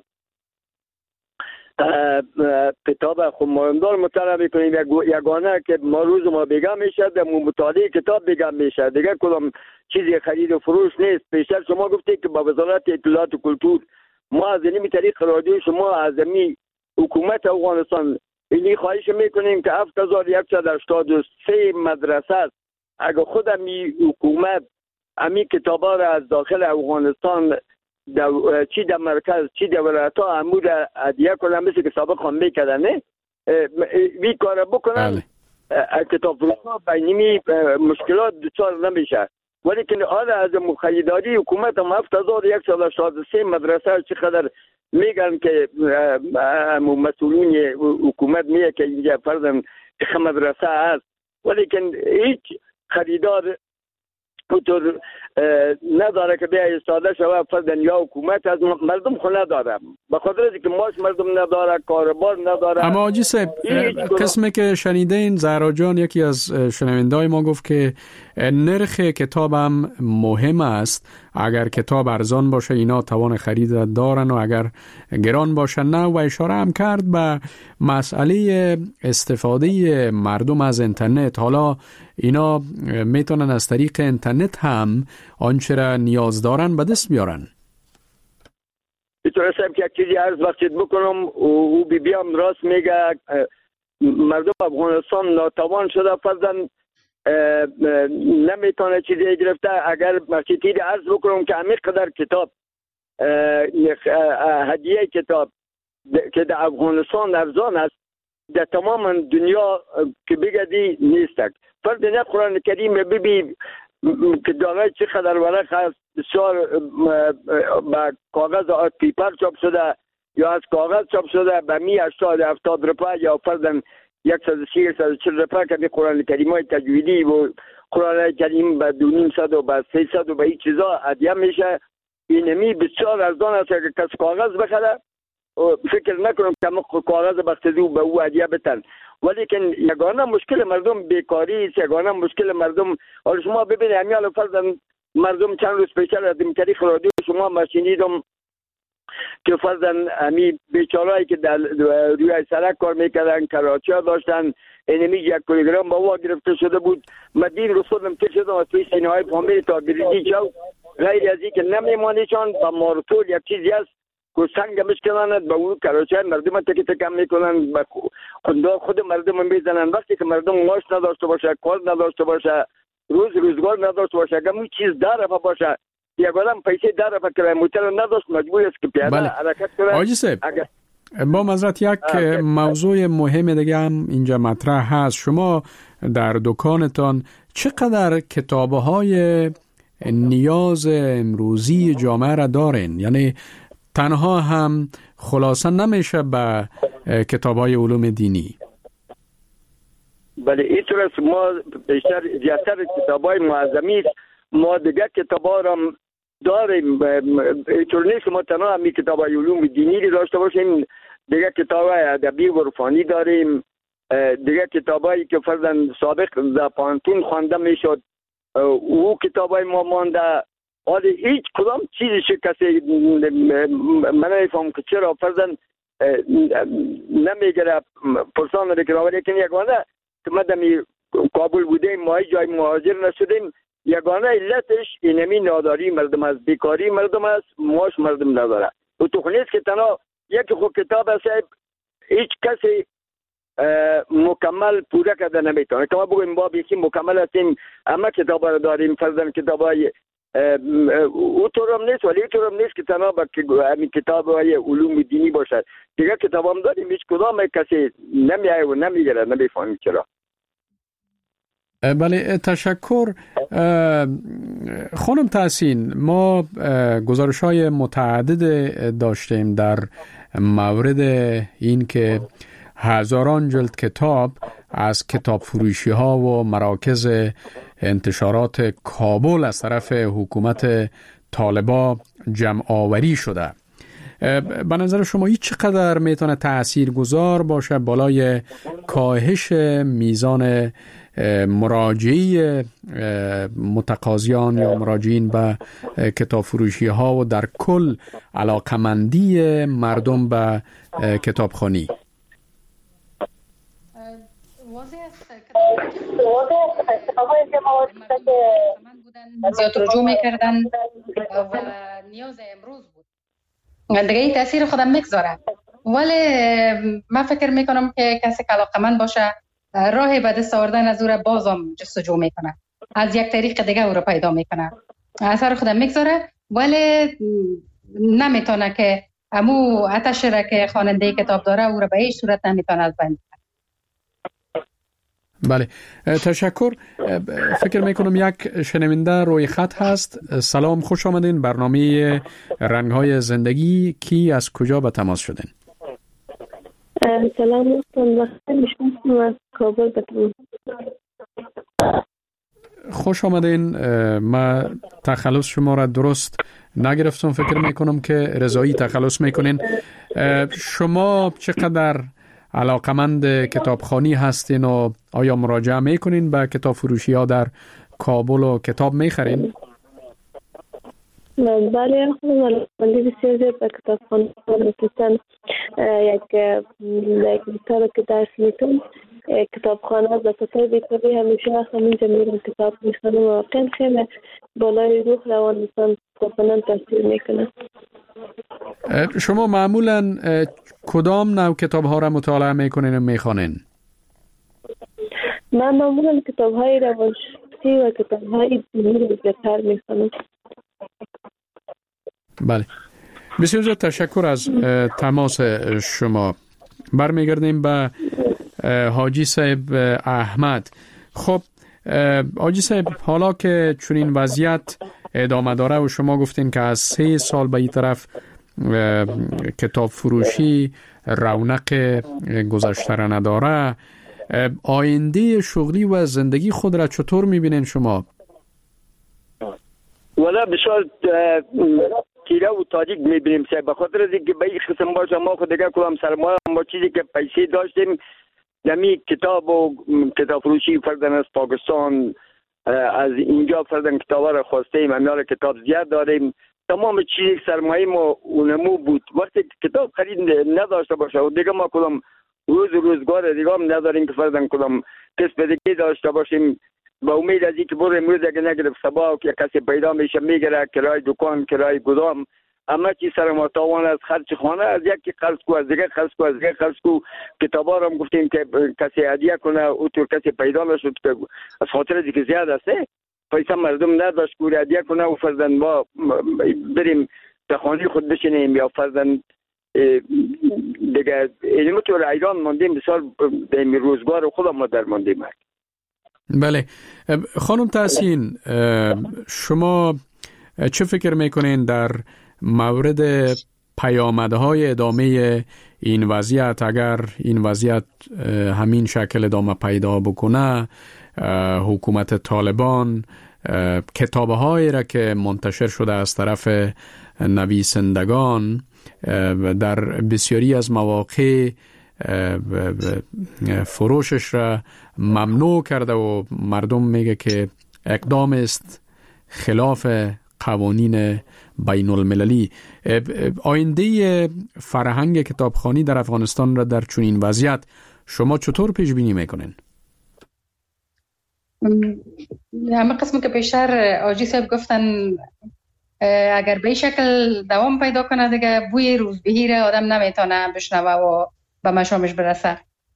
کتاب خود مهمدار مطالعه میکنیم. یگانه که ما روز ما بگم میشه در مطالعه کتاب بگم میشه، دیگه کدام چیزی خرید و فروش نیست. پیشتر شما گفتید که با وزارت اطلاعات و کلتور ما از این طریق رادیو شما از این حکومت افغانستان اینی خواهش میکنیم که 7183 مدرسه است. اگر خود امی حکومت امی کتابا را از داخل افغانستان چی در مرکز چی در ولایت‌ها امور ادیه کنن مثل که سابق هم میکردن وی کار بکنن، کتاب فروش‌ها بینیمی مشکلات دچار نمیشه. ولی که حالا از مخیداری حکومت هم 7183 مدرسه چقدر میگن که مسئولین حکومت میگه که اینجا فرضاً مدرسه هست، ولی که هیچ خریدار اونطور نداره که بیا استاده شوه فرضاً یا حکومت از مردم خو نداره، به خاطر اینکه ماش مردم نداره، کاربار نداره. اما آجی صاحب قسمی که شنیدین زهرا جان یکی از شنونده‌های ما گفت که نرخ کتابم مهم است، اگر کتاب ارزان باشه اینا توان خرید دارن و اگر گران باشه نه، و اشاره هم کرد به مسئله استفاده مردم از اینترنت. حالا اینا میتونن از طریق اینترنت هم آنچه را نیاز دارن به دست بیارن. اینطور هستم که یک چیزی عرض وقتید بکنم او بیام راست میگه مردم افغانستان ناتوان شده، فرضاً نمیتونه چیزی گرفته. اگر مسیطی عرض بکنم که همی قدر کتاب هدیه کتاب که در افغانستان ارزان است در تمام دنیا که بگردی نیستک. فرض نه قرآن کریم ببین که دانه چقدر ورق هست، بسیار با کاغذ آرت پیپر چاپ شده یا از کاغذ چاپ شده به 180-70 روپیه یا فرضاً 130-140 روپیه که قرآن کریم های تجویدی و قرآن کریم به 200 و به 300 و به این چیزا هدیه میشه. اینمی بسیار ارزان است که کس کاغذ بخره، فکر نکنم که کاغذ بخشیدی و به او هدیه بتن. ولی که یگانه مشکل مردم بیکاری است، یگانه مشکل مردم. حالا شما ببینید همیال فرضاً مردم چند روز پیش از این طریق رادیو شما ما شنیدم که فرضاً همی بیچارهایی که در روی سرک کار میکردن کراچی ها داشتن، اینمی 1 کیلوگرم با وا گرفته شده بود. مدین رسولم که شدم از توی سینه های پامیر تا گریدی چاو غیر از این که نمیمانی چون با مارتول یک چیزی هست که سنگ مشکناند با اون کراچی های مردم تکی تکم میکنن، با خود مردم میزنن. وقتی که مردم معاش نداشته باشه، کار نداشته باشه، روزگار نداشته باشه، اگر اون چیز در رفت باشه، یک آدم پیسه در رفت کرای موتر نداشت مجبور است که پیاده حرکت کنه. آجی صاحب با معذرت یک موضوع مهم دیگه هم اینجا مطرح هست. شما در دکانتان چقدر کتاب‌های نیاز امروزی جامعه را دارین؟ یعنی تنها هم خلاصه نمیشه به کتاب‌های علوم دینی؟ بله اینطور است. ما بیشتر زیادتر کتاب‌های معظمی ما دیگه کتاب‌ها را داریم. اینطور نیست که ما تنها همی کتاب‌های علوم دینی داشته باشیم، دیگه کتاب‌های ادبی و عرفانی داریم، دیگه کتاب‌هایی که فرضاً سابق در پانتون خوانده میشد او کتاب‌های ما مانده. حالا هیچ کدام چیزی کسی من نمی‌فهمم که چرا فرضاً نمیگره پرسان رکناوری کنی. یگانه که ما دمی کابل بودیم، ما جای مهاجر نشدیم، یگانه علتش اینمی ناداری مردم است، بیکاری مردم است، معاش مردم نداره. و تو نیست که تنها یک خود کتاب است هیچ کسی مکمل پوره کرده نمیتونه. که ما بگویم با بیشی مکمل هستیم، اما کتاب را داریم، فرضاً کتاب های او طورم نیست، ولی طورم نیست که تنها با همین کتاب های علوم دینی باشد. دیگه کتاب هم داریم، هیچ کدام کسی نمیایه و نمیگره، نمیفهمیم چرا. بله تشکر خانم تحسین. ما گزارش‌های متعدد داشتیم در مورد این که هزاران جلد کتاب از کتاب فروشی ها و مراکز انتشارات کابل از طرف حکومت طالبا جمع آوری شده. به نظر شما این چقدر میتونه تاثیرگذار باشه بالای کاهش میزان مراجعه متقاضیان یا مراجعین به کتاب فروشی ها و در کل علاقمندی مردم به کتابخوانی؟ زیاد رجوع میکردن و نیاز امروز بود دیگه این تاثیر خودم میگذاره، ولی من فکر میکنم که کسی که علاقمند باشه راهی به دست آوردن از او را بازم جستجو میکنه، از یک طریق دیگه او را پیدا میکنه، اثر خودم میگذاره، ولی نمیتونه که امو آتش را که خواننده کتاب داره او را به هیچ صورت نمیتونه از بین. بله، تشکر. فکر میکنم یک شنونده روی خط هست. سلام، خوش آمدین. برنامه رنگ‌های زندگی، کی از کجا به تماس شدین؟ سلام، میشم از کابل به تماس. خوش آمدین. من تخلص شما را درست نگرفتم، فکر میکنم که رضایی تخلص میکنین. شما چقدر علاقمند کتابخوانی هستین و آیا مراجعه میکنین به کتاب فروشی ها در کابل و کتاب میخرین؟ بله، خودم علاقمندی بسیار زیاد به کتابخوانی هستم. یک کتاب که درس میتون کتابخانه به خاطر بیکاری همیشه همینجا میرم کتاب میخونم و واقعا خیلی بالای روح روان میکنم کتابخانه تاثیر میکنه. شما معمولا کدام نوع کتاب ها را مطالعه میکنین و میخوانین؟ من معمولا کتاب های روانشناسی و کتاب های دینی را بیشتر میخوانم. بله، بسیار زیاد تشکر از تماس شما. برمیگردیم به حاجی صاحب احمد. خب حاجی صاحب، حالا که چنین وضعیت ادامه داره و شما گفتین که از 3 سال به این طرف کتاب فروشی رونق گذشته را نداره، آینده شغلی و زندگی خود را چطور میبینین شما؟ والا بسیار تیره و تاریک میبینیم صاحب، به خاطر از اینکه به این قسم باشه ما خود دیگه کلام سرمایه ما چیزی که پیسه داشتیم یعنی کتاب و کتاب فروشی فردن از پاکستان از اینجا فردن کتاب را خواسته امیال کتاب زیاد داریم، تمام چیز سرمایه ما اونمو بود. وقتی کتاب خرید نداشته باشه و دیگه ما کدام روزگار دیگه هم نداریم که فردن کدام کسب دیگه داشته باشیم، با امید از اینکه برو امروز اگه نگرفت صبح که کسی پیدا میشه میگره کرای دکان کرای گدام، اما چی سرمایه تاوان از خرج خانه، از یکی خرج کو از دیگه خرج کو از دیگه خرج کو. کتابا رو هم گفتیم که کسی هدیه کنه او طور کسی پیدا نشد که از خاطر از اینکه زیاد است پیسه مردم نداشت که هدیه کنه و فرزند ما بریم به خانه خود بشینیم یا فرزند دیگه اینمو طور ایران ماندیم بسیار به روزگار خودم ما در ماندیم. بله خانم تحسین، شما چه فکر میکنین در مورد پیامدهای ادامه این وضعیت؟ اگر این وضعیت همین شکل ادامه پیدا بکنه، حکومت طالبان کتابهایی را که منتشر شده از طرف نویسندگان در بسیاری از مواقع فروشش را ممنوع کرده و مردم میگه که اقدام است خلاف قوانین بین المللی. آینده فرهنگ کتابخوانی در افغانستان را در چنین وضعیت شما چطور پیش بینی میکنین؟ همه قسمی که پیشتر آجی صاحب گفتن اگر به این شکل دوام پیدا کنه دیگه بوی روزبهی را آدم نمیتونه بشنوه و به مشامش برسه.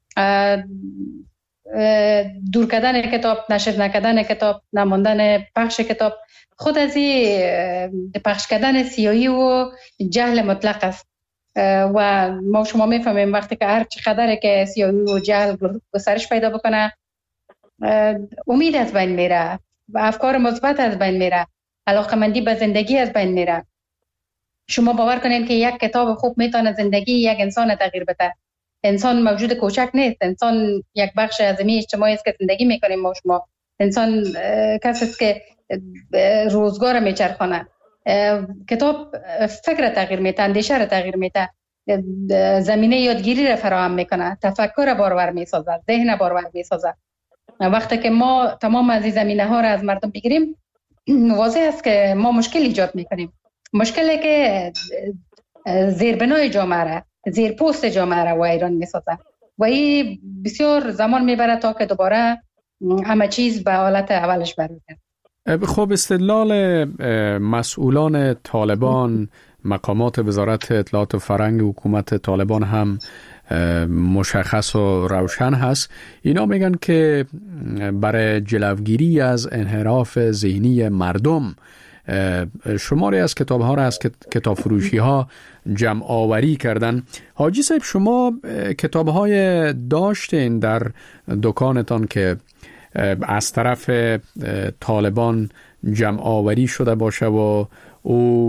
دور کردن کتاب، نشر نکردن کتاب، نماندن پخش کتاب خود از این پخش کردن سیاهی و جهل مطلق است و ما شما میفهمیم وقتی که هر چقدر که سیاهی و جهل گسترش پیدا بکنه امید از بین میره و افکار مثبت از بین میره، علاقمندی به زندگی از بین میره. شما باور کنین که یک کتاب خوب میتونه زندگی یک انسان تغییر بده. انسان موجود کوچک نیست، انسان یک بخش عظیمی اجتماعی است که زندگی میکنیم ما شما. انسان کسی است که روزگار میچرخونه کتاب فکر تغییر میده، اندیشه را تغییر میده، زمینه یادگیری را فراهم میکنه، تفکر بارور میسازد، ذهن بارور میسازد. وقتی که ما تمام از این زمینه ها را از مردم بگیریم، واضح است که ما مشکل ایجاد میکنیم. مشکلی که زیربنای جامعه را، زیر پوست جامعه را ویران میسازه و این بسیار زمان میبره تا که دوباره همه چیز به حالت اولش برگرده. خب استدلال مسئولان طالبان، مقامات وزارت اطلاعات و فرهنگ حکومت طالبان هم مشخص و روشن هست. اینا میگن که برای جلوگیری از انحراف ذهنی مردم شماری از کتاب ها را از کتاب فروشی ها جمع آوری کردن. حاجی صاحب، شما کتاب های داشتین در دکانتان که از طرف طالبان جمع آوری شده باشه و او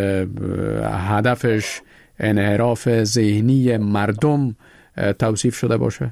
هدفش انحراف ذهنی مردم توصیف شده باشه؟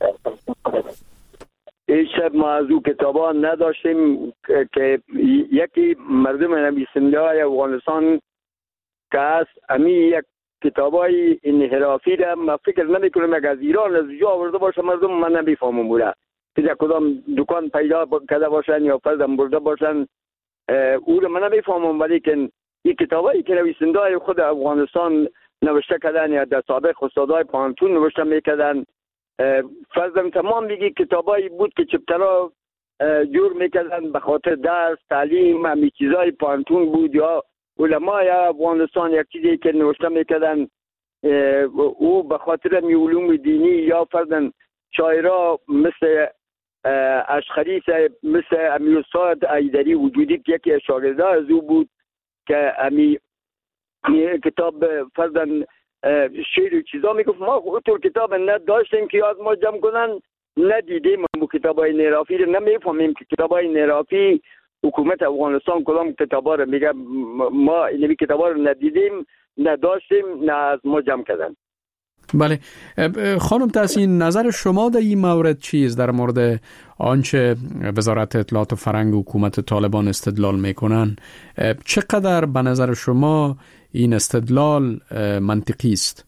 هیچ ما از او کتابا نداشتیم که یکی مردم نویسنده های افغانستان که از امی یک کتابای انحرافی را من فکر نمی کنم که از ایران از جا آورده باشه، مردم من نمیفهمم بوده که در کدام دکان پیدا کرده باشن یا فردم برده باشن، او را من نمیفهمم. ولی که این کتابایی که نویسنده های خود افغانستان نوشته کردن یا در سابق استادای پانتون نوشته میکردن، فرضاً تمام میگی کتابایی بود که چپترا جور میکردن به خاطر درس، تعلیم، همین چیزای پانتون بود، یا علمای افغانستان یک چیزی که نوشته میکردن او به خاطر می علوم دینی، یا فرضاً شاعرها مثل اشخریس، مثل امیر استاد ایدری وجودی که یکی شاگرده از او بود که امی کتاب فرضاً شعر و چیزا میگفت. ما اونطور کتاب نداشتیم که یاد ما جمع کنن، ندیدیم ما کتابای انحرافی رو نمیفهمیم که کتابای انحرافی حکومت افغانستان کدام کتابا رو میگه. ما این کتابا رو ندیدیم، نداشتیم، نه از ما جمع کردن. بله خانم تحسین، نظر شما در این مورد چیست؟ در مورد آنچه وزارت اطلاعات و فرهنگ حکومت طالبان استدلال میکنن، چقدر به نظر شما این استدلال منطقی است؟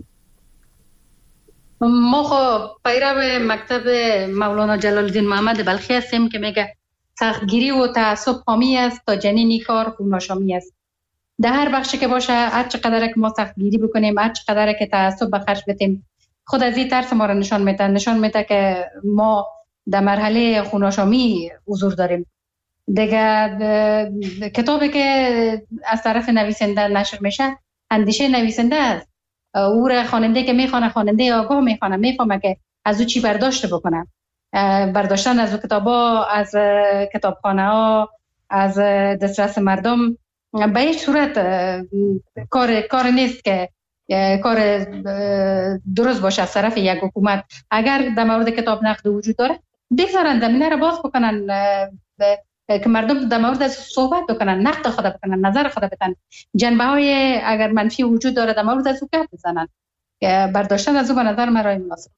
ما خب پیرو مکتب مولانا جلال الدین محمد بلخی هستیم که میگه سختگیری و تعصب خامی است تا جنین کار خوناشامی است. در هر بخشی که باشه، هر چقدر که ما سختگیری بکنیم، هر چقدر که تعصب به خرج بدیم، خود از این ترس ما را نشان میده که ما در مرحله خوناشامی حضور داریم. دیگه کتابی که از طرف نویسنده نشر میشه اندیشه نویسنده است. او را خواننده که میخوانه، خواننده آگاه میخوانه، میفهمه که از او چی برداشت بکنه. برداشتن از کتابا، از کتابخانه ها، از دسترس مردم به هیچ صورت کار نیست که کار درست باشه از طرف یک حکومت. اگر در مورد کتاب نقد وجود داره، بگذارن زمینه را باز بکنن که مردم در مورد صحبت بکنن، نقد خود بکنن، نظر خود بدن. جنبه های اگر منفی وجود داره در مورد از او گپ بزنن. برداشتن از او به نظر من رای مناسب.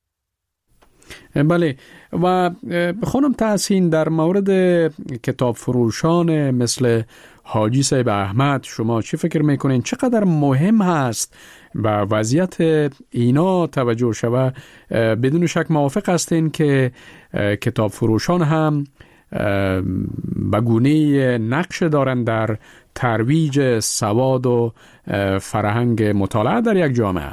بله. و خانم تحسین، در مورد کتاب فروشان مثل حاجی صاحب احمد شما چی فکر میکنین؟ چقدر مهم هست به وضعیت اینا توجه شود؟ بدون شک موافق هستین که کتاب فروشان هم به گونه نقش دارن در ترویج سواد و فرهنگ مطالعه در یک جامعه؟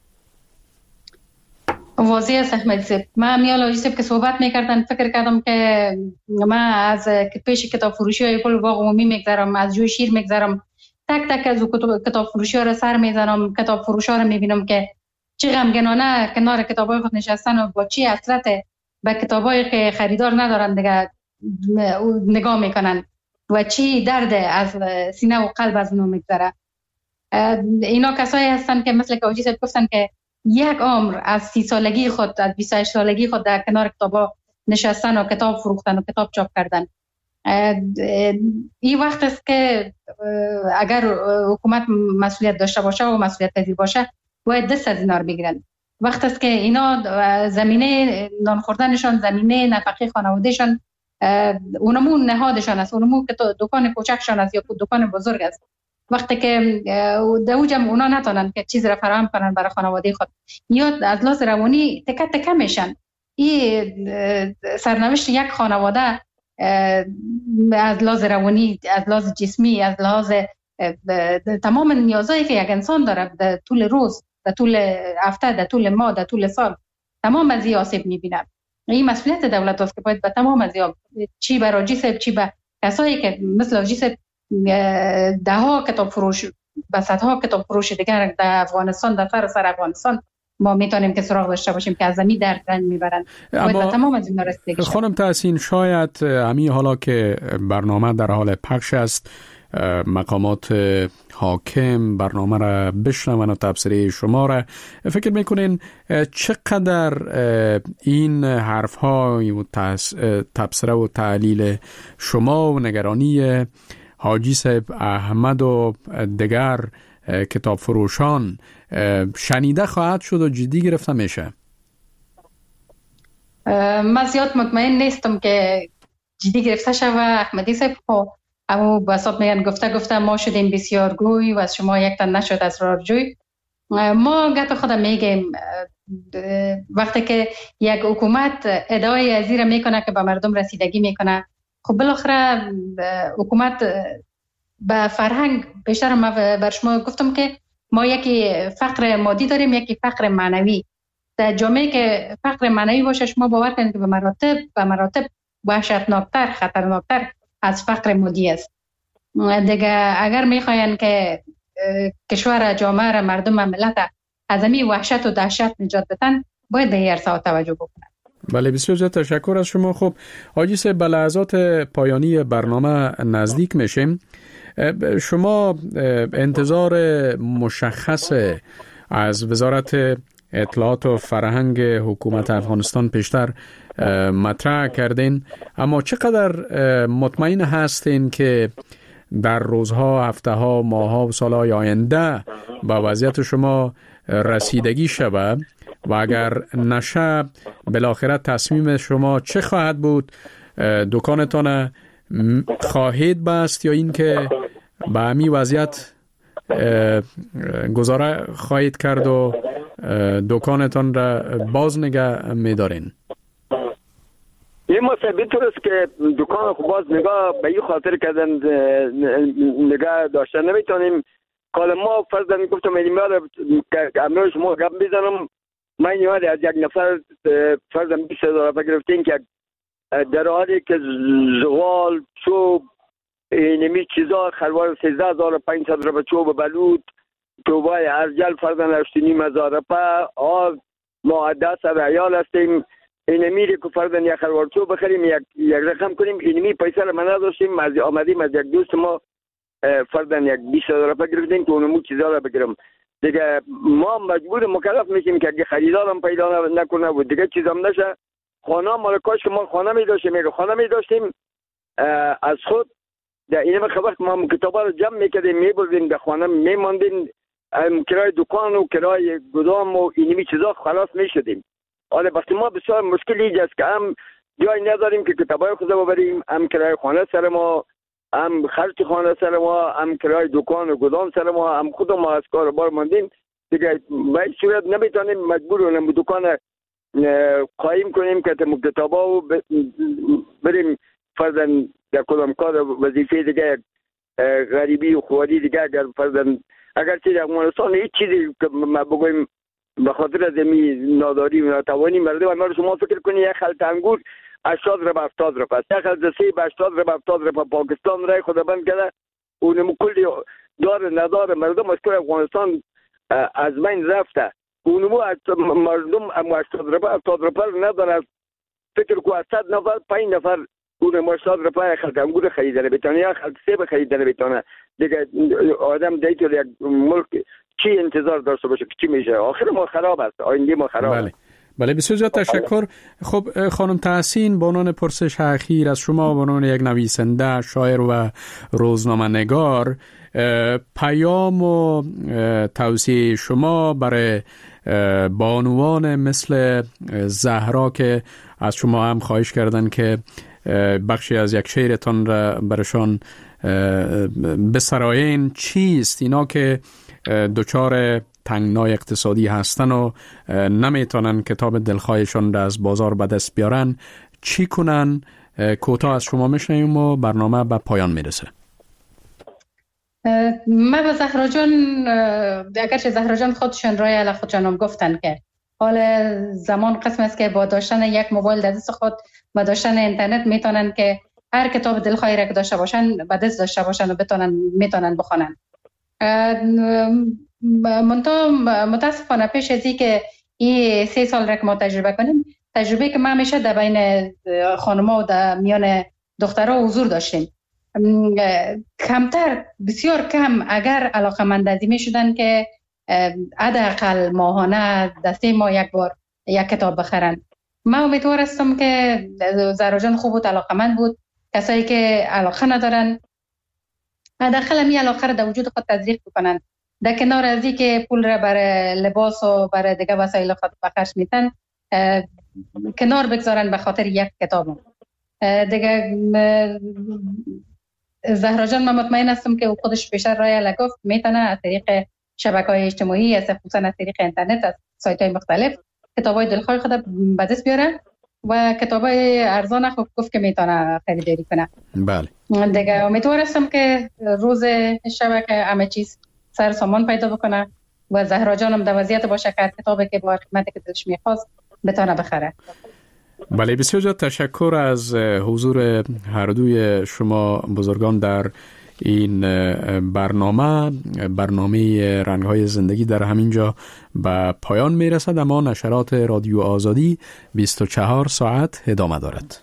واضح است احمد صاحب. من میال حاجی صاحب که صحبت میکردن فکر کردم که من از پیش کتاب فروشی های پل باغ عمومی میگذرم، از جوی شیر میگذرم، تک تک از کتاب فروشی ها را سر میزنم، کتاب فروش ها را میبینم که چه غمگنانه کنار کتاب های خود نشستن و با چی حسرت به کتاب هایی که خریدار ندارن دیگه نگاه میکنن و چی درد از سینه و قلب از اونو میگذره. اینا کسایی هستن که مثل که حاجی صاحب گفتن که یک عمر از 30 سالگی خود، از 28 سالگی خود در کنار کتابا نشستن و کتاب فروختن و کتاب چاپ کردن. این وقت است که اگر حکومت مسئولیت داشته باشه و مسئولیت پذیر باشه باید دست از اینا رو بگیرن. وقت است که اینا زمینه نان خوردنشان، زمینه نفقه خانوادهشان اونمون نهادشان است، اونمون که دکان کوچکشان است یا دکان بزرگ است. وقتی که دوجم اونا نتونن که چیز را فراهم کنن برای خانواده خود یا از لحاظ روانی تکه تکه میشن. این سرنوشت یک خانواده از لحاظ روانی، از لحاظ جسمی، از لحاظ تمام نیازهایی که یک انسان داره در طول روز، در طول هفته، در طول ماه، در طول سال، تمام از این آسیب میبینه. این مسئولیت دولت است که باید به تمام از چی به راجی صاحب، چی به کسایی که مثل راجی صاحب ده ها کتاب فروش و صدها کتاب فروش دیگر در افغانستان، در سراسر افغانستان ما میتونیم که سراغ داشته باشیم که از زمین در رنج میبرن. باید به تمام از اینا رسیدگی شد. خانم تحسین، شاید همین حالا که برنامه در حال پخش است مقامات حاکم برنامه را بشنون و تبصره شما را، فکر میکنین چقدر این حرف ها و تبصره و تعلیل شما و نگرانی حاجی صاحب احمد و دیگر کتاب فروشان شنیده خواهد شد و جدی گرفته میشه؟ من زیاد مطمئن نیستم که جدی گرفته شود. احمدی صاحب اما بساط میگن گفته ما شدیم بسیار گوی و از شما یک تن نشد اسرارجوی. ما گت خودم میگیم وقتی که یک حکومت ادعای از این میکنه که به مردم رسیدگی میکنه، خب بالاخره حکومت به فرهنگ، بیشتر ما بر شما گفتم که ما یکی فقر مادی داریم، یکی فقر معنوی. در جامعه که فقر معنوی باشه شما باور کنید که به مراتب وحشتناکتر، خطرناکتر از فقر مادی است. دیگه اگر میخواین که کشور، جامعه را، مردم، ملت از این وحشت و دهشت نجات بدن، باید به این عرصه توجه بکنن. بله، بسیار زیاد تشکر از شما. خب حاجی صاحب، به لحظات پایانی برنامه نزدیک میشیم. شما انتظار مشخص از وزارت اطلاعات و فرهنگ حکومت افغانستان پیشتر مطرح کردین، اما چقدر مطمئن هستین که در روزها، هفته‌ها، ماه‌ها و سال‌های آینده با وضعیت شما رسیدگی شود و اگر نشه بالاخره تصمیم شما چه خواهد بود؟ دکانتان خواهید بست یا این که به همین وضعیت گزاره خواهید کرد و دکانتان را باز نگه می‌دارین؟ این مسئله است که دکان خو باز نگاه به این خاطر کردن نگاه داشتن نمیتونیم. کال ما فرضاً گفتم ایمیال که امروز شما گپ میزنم، من یاد از یک نفر فرضاً 20,000 گرفتین که در حالی که زغال، چوب، اینمی چیزا خروار 13,500 روپیه چوب بلوط، چوبای ارجل فرضاً 8,500 روپیه، ما 10 ریال هستیم. اینمی که فرضاً یک خروار چوب بخریم یک رقم کنیم، اینمی پیسه رو من نداشتیم، آمدیم از یک دوست ما فرضاً یک 20,000 روپیه گرفتیم که اونمو چیزا رو بگیرم. دیگه ما مجبور مکلف میشیم که اگه خریدارم پیدا نکنه و دیگه چیزام نشه. خانه مال کاش که ما خانه می‌داشتیم از خود در این وقت ما کتابا رو جمع می‌کردیم می‌بردیم در خانه می‌ماندیم، کرای دکان و کرای گدام و اینمی چیزا خلاص می‌شدیم. حالا وقتی ما بسیار مشکلی است که هم جای نداریم که کتابای خود ببریم، هم کرای خانه سر ما، هم خرج خانه سر ما، هم کرای دکان و گدام سر ما، هم خود ما از کار بار ماندیم. دیگه به این صورت نمیتونیم، مجبوریم دکان قایم کنیم که کتابا و بریم فرضاً در کدام کار وظیفه دیگه غریبی و خواری دیگه اگر فرضاً اگر چه در افغانستان هیچ چیزی که ما بگویم به خاطر از این ناداری و ناتوانی مردم ما شما فکر کنید یک خلط انگور 80 روپیه 70 روپیه است، یک خلط سیب 80 روپیه 70 روپیه. پاکستان رای خود بند کرده، اونم کلی دار ندار مردم از افغانستان از بین رفته. اونمو مردم 80 روپیه 70 روپیه نداره. فکر کو 100 نفر 5 نفر اون 80 روپیه خلط انگور خریدن بتونه یا خلط سیب خریدن بتونه. دیگه آدم دیگه یک ملک چی انتظار داشته باشه که چی میشه؟ آخر ما خراب است، آینده ما خراب است. بله، بسیار زیاد تشکر. خب خانم تحسین، با عنوان پرسش اخیر از شما، با عنوان یک نویسنده، شاعر و روزنامه‌نگار، پیام و توصیه شما برای بانوان مثل زهرا که از شما هم خواهش کردن که بخشی از یک شعرتان را برشان بسرایین. چیست اینا که دچار تنگنای اقتصادی هستن و نمیتونن کتاب دلخواهشان را از بازار به دست بیارن، چی کنن؟ کوتاه از شما میشنیم و برنامه به پایان میرسه. ما به زهرا جان، اگرچه زهرا جان خودشان رای علی خودشان گفتن که حال زمان قسم است که با داشتن یک موبایل در دست خود و داشتن اینترنت میتونن که هر کتاب دلخواهی را که داشته باشن به دست داشته باشن و میتونن بخونن. متاسفانه پیش از این که این 3 سال را که ما تجربه کنیم، تجربه که ما همیشه در بین خانم‌ها و در میان دخترها حضور داشتیم، کمتر، بسیار کم اگر علاقمند از این شدن که حداقل ماهانه دسته ما یک بار یک کتاب بخرن. من امیدوار هستم که زهرا جان خوب و علاقمند بود. کسایی که علاقه ندارن حداقل همین علاقه را در وجود خود تزریق بکنن، در کنار از این که پول را برای لباس و برای دیگه وسایل خود بخرج میتن کنار بگذارن به خاطر یک کتاب. دیگه زهرا جان من مطمئن هستم که خودش بیشتر رای گفت میتونه از طریق شبکه‌های اجتماعی، از خصوصا از طریق اینترنت، از سایت‌های مختلف کتابای دلخواه خود به دست بیاره و کتابای ارزان خوب گفت که میتونه خریداری کنه. بله دیگه امیدوار هستم که روز شبکه همه چیز سر سامان پیدا بکنه و زهرا جانم در وضعیت باشه که کتابی که با قیمتی که دلش میخواست بتونه بخره. بله، بسیار زیاد تشکر از حضور هر دوی شما بزرگان در این برنامه رنگ‌های زندگی در همینجا به پایان میرسد، اما نشرات رادیو آزادی 24 ساعت ادامه دارد.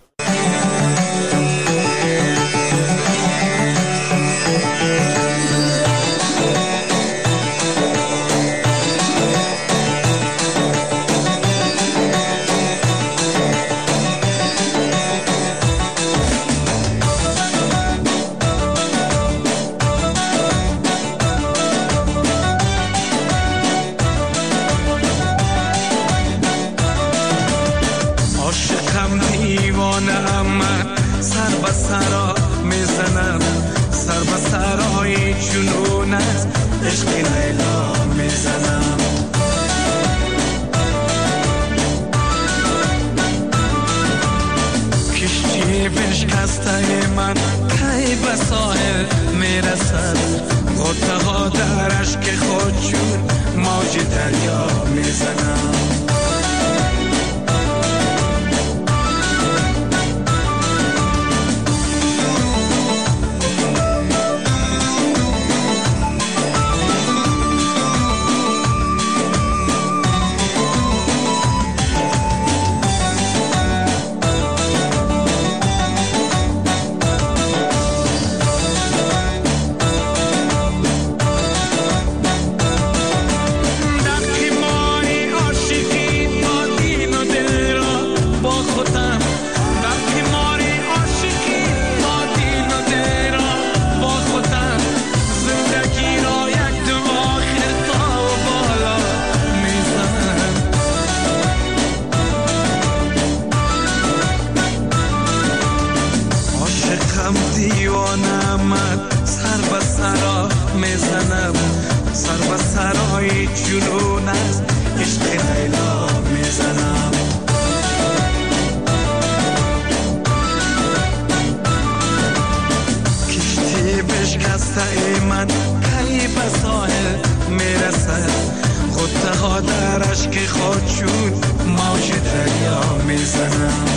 من کی به ساحل میرسد، خود ها در اشک خود شد موج دریا میزنم.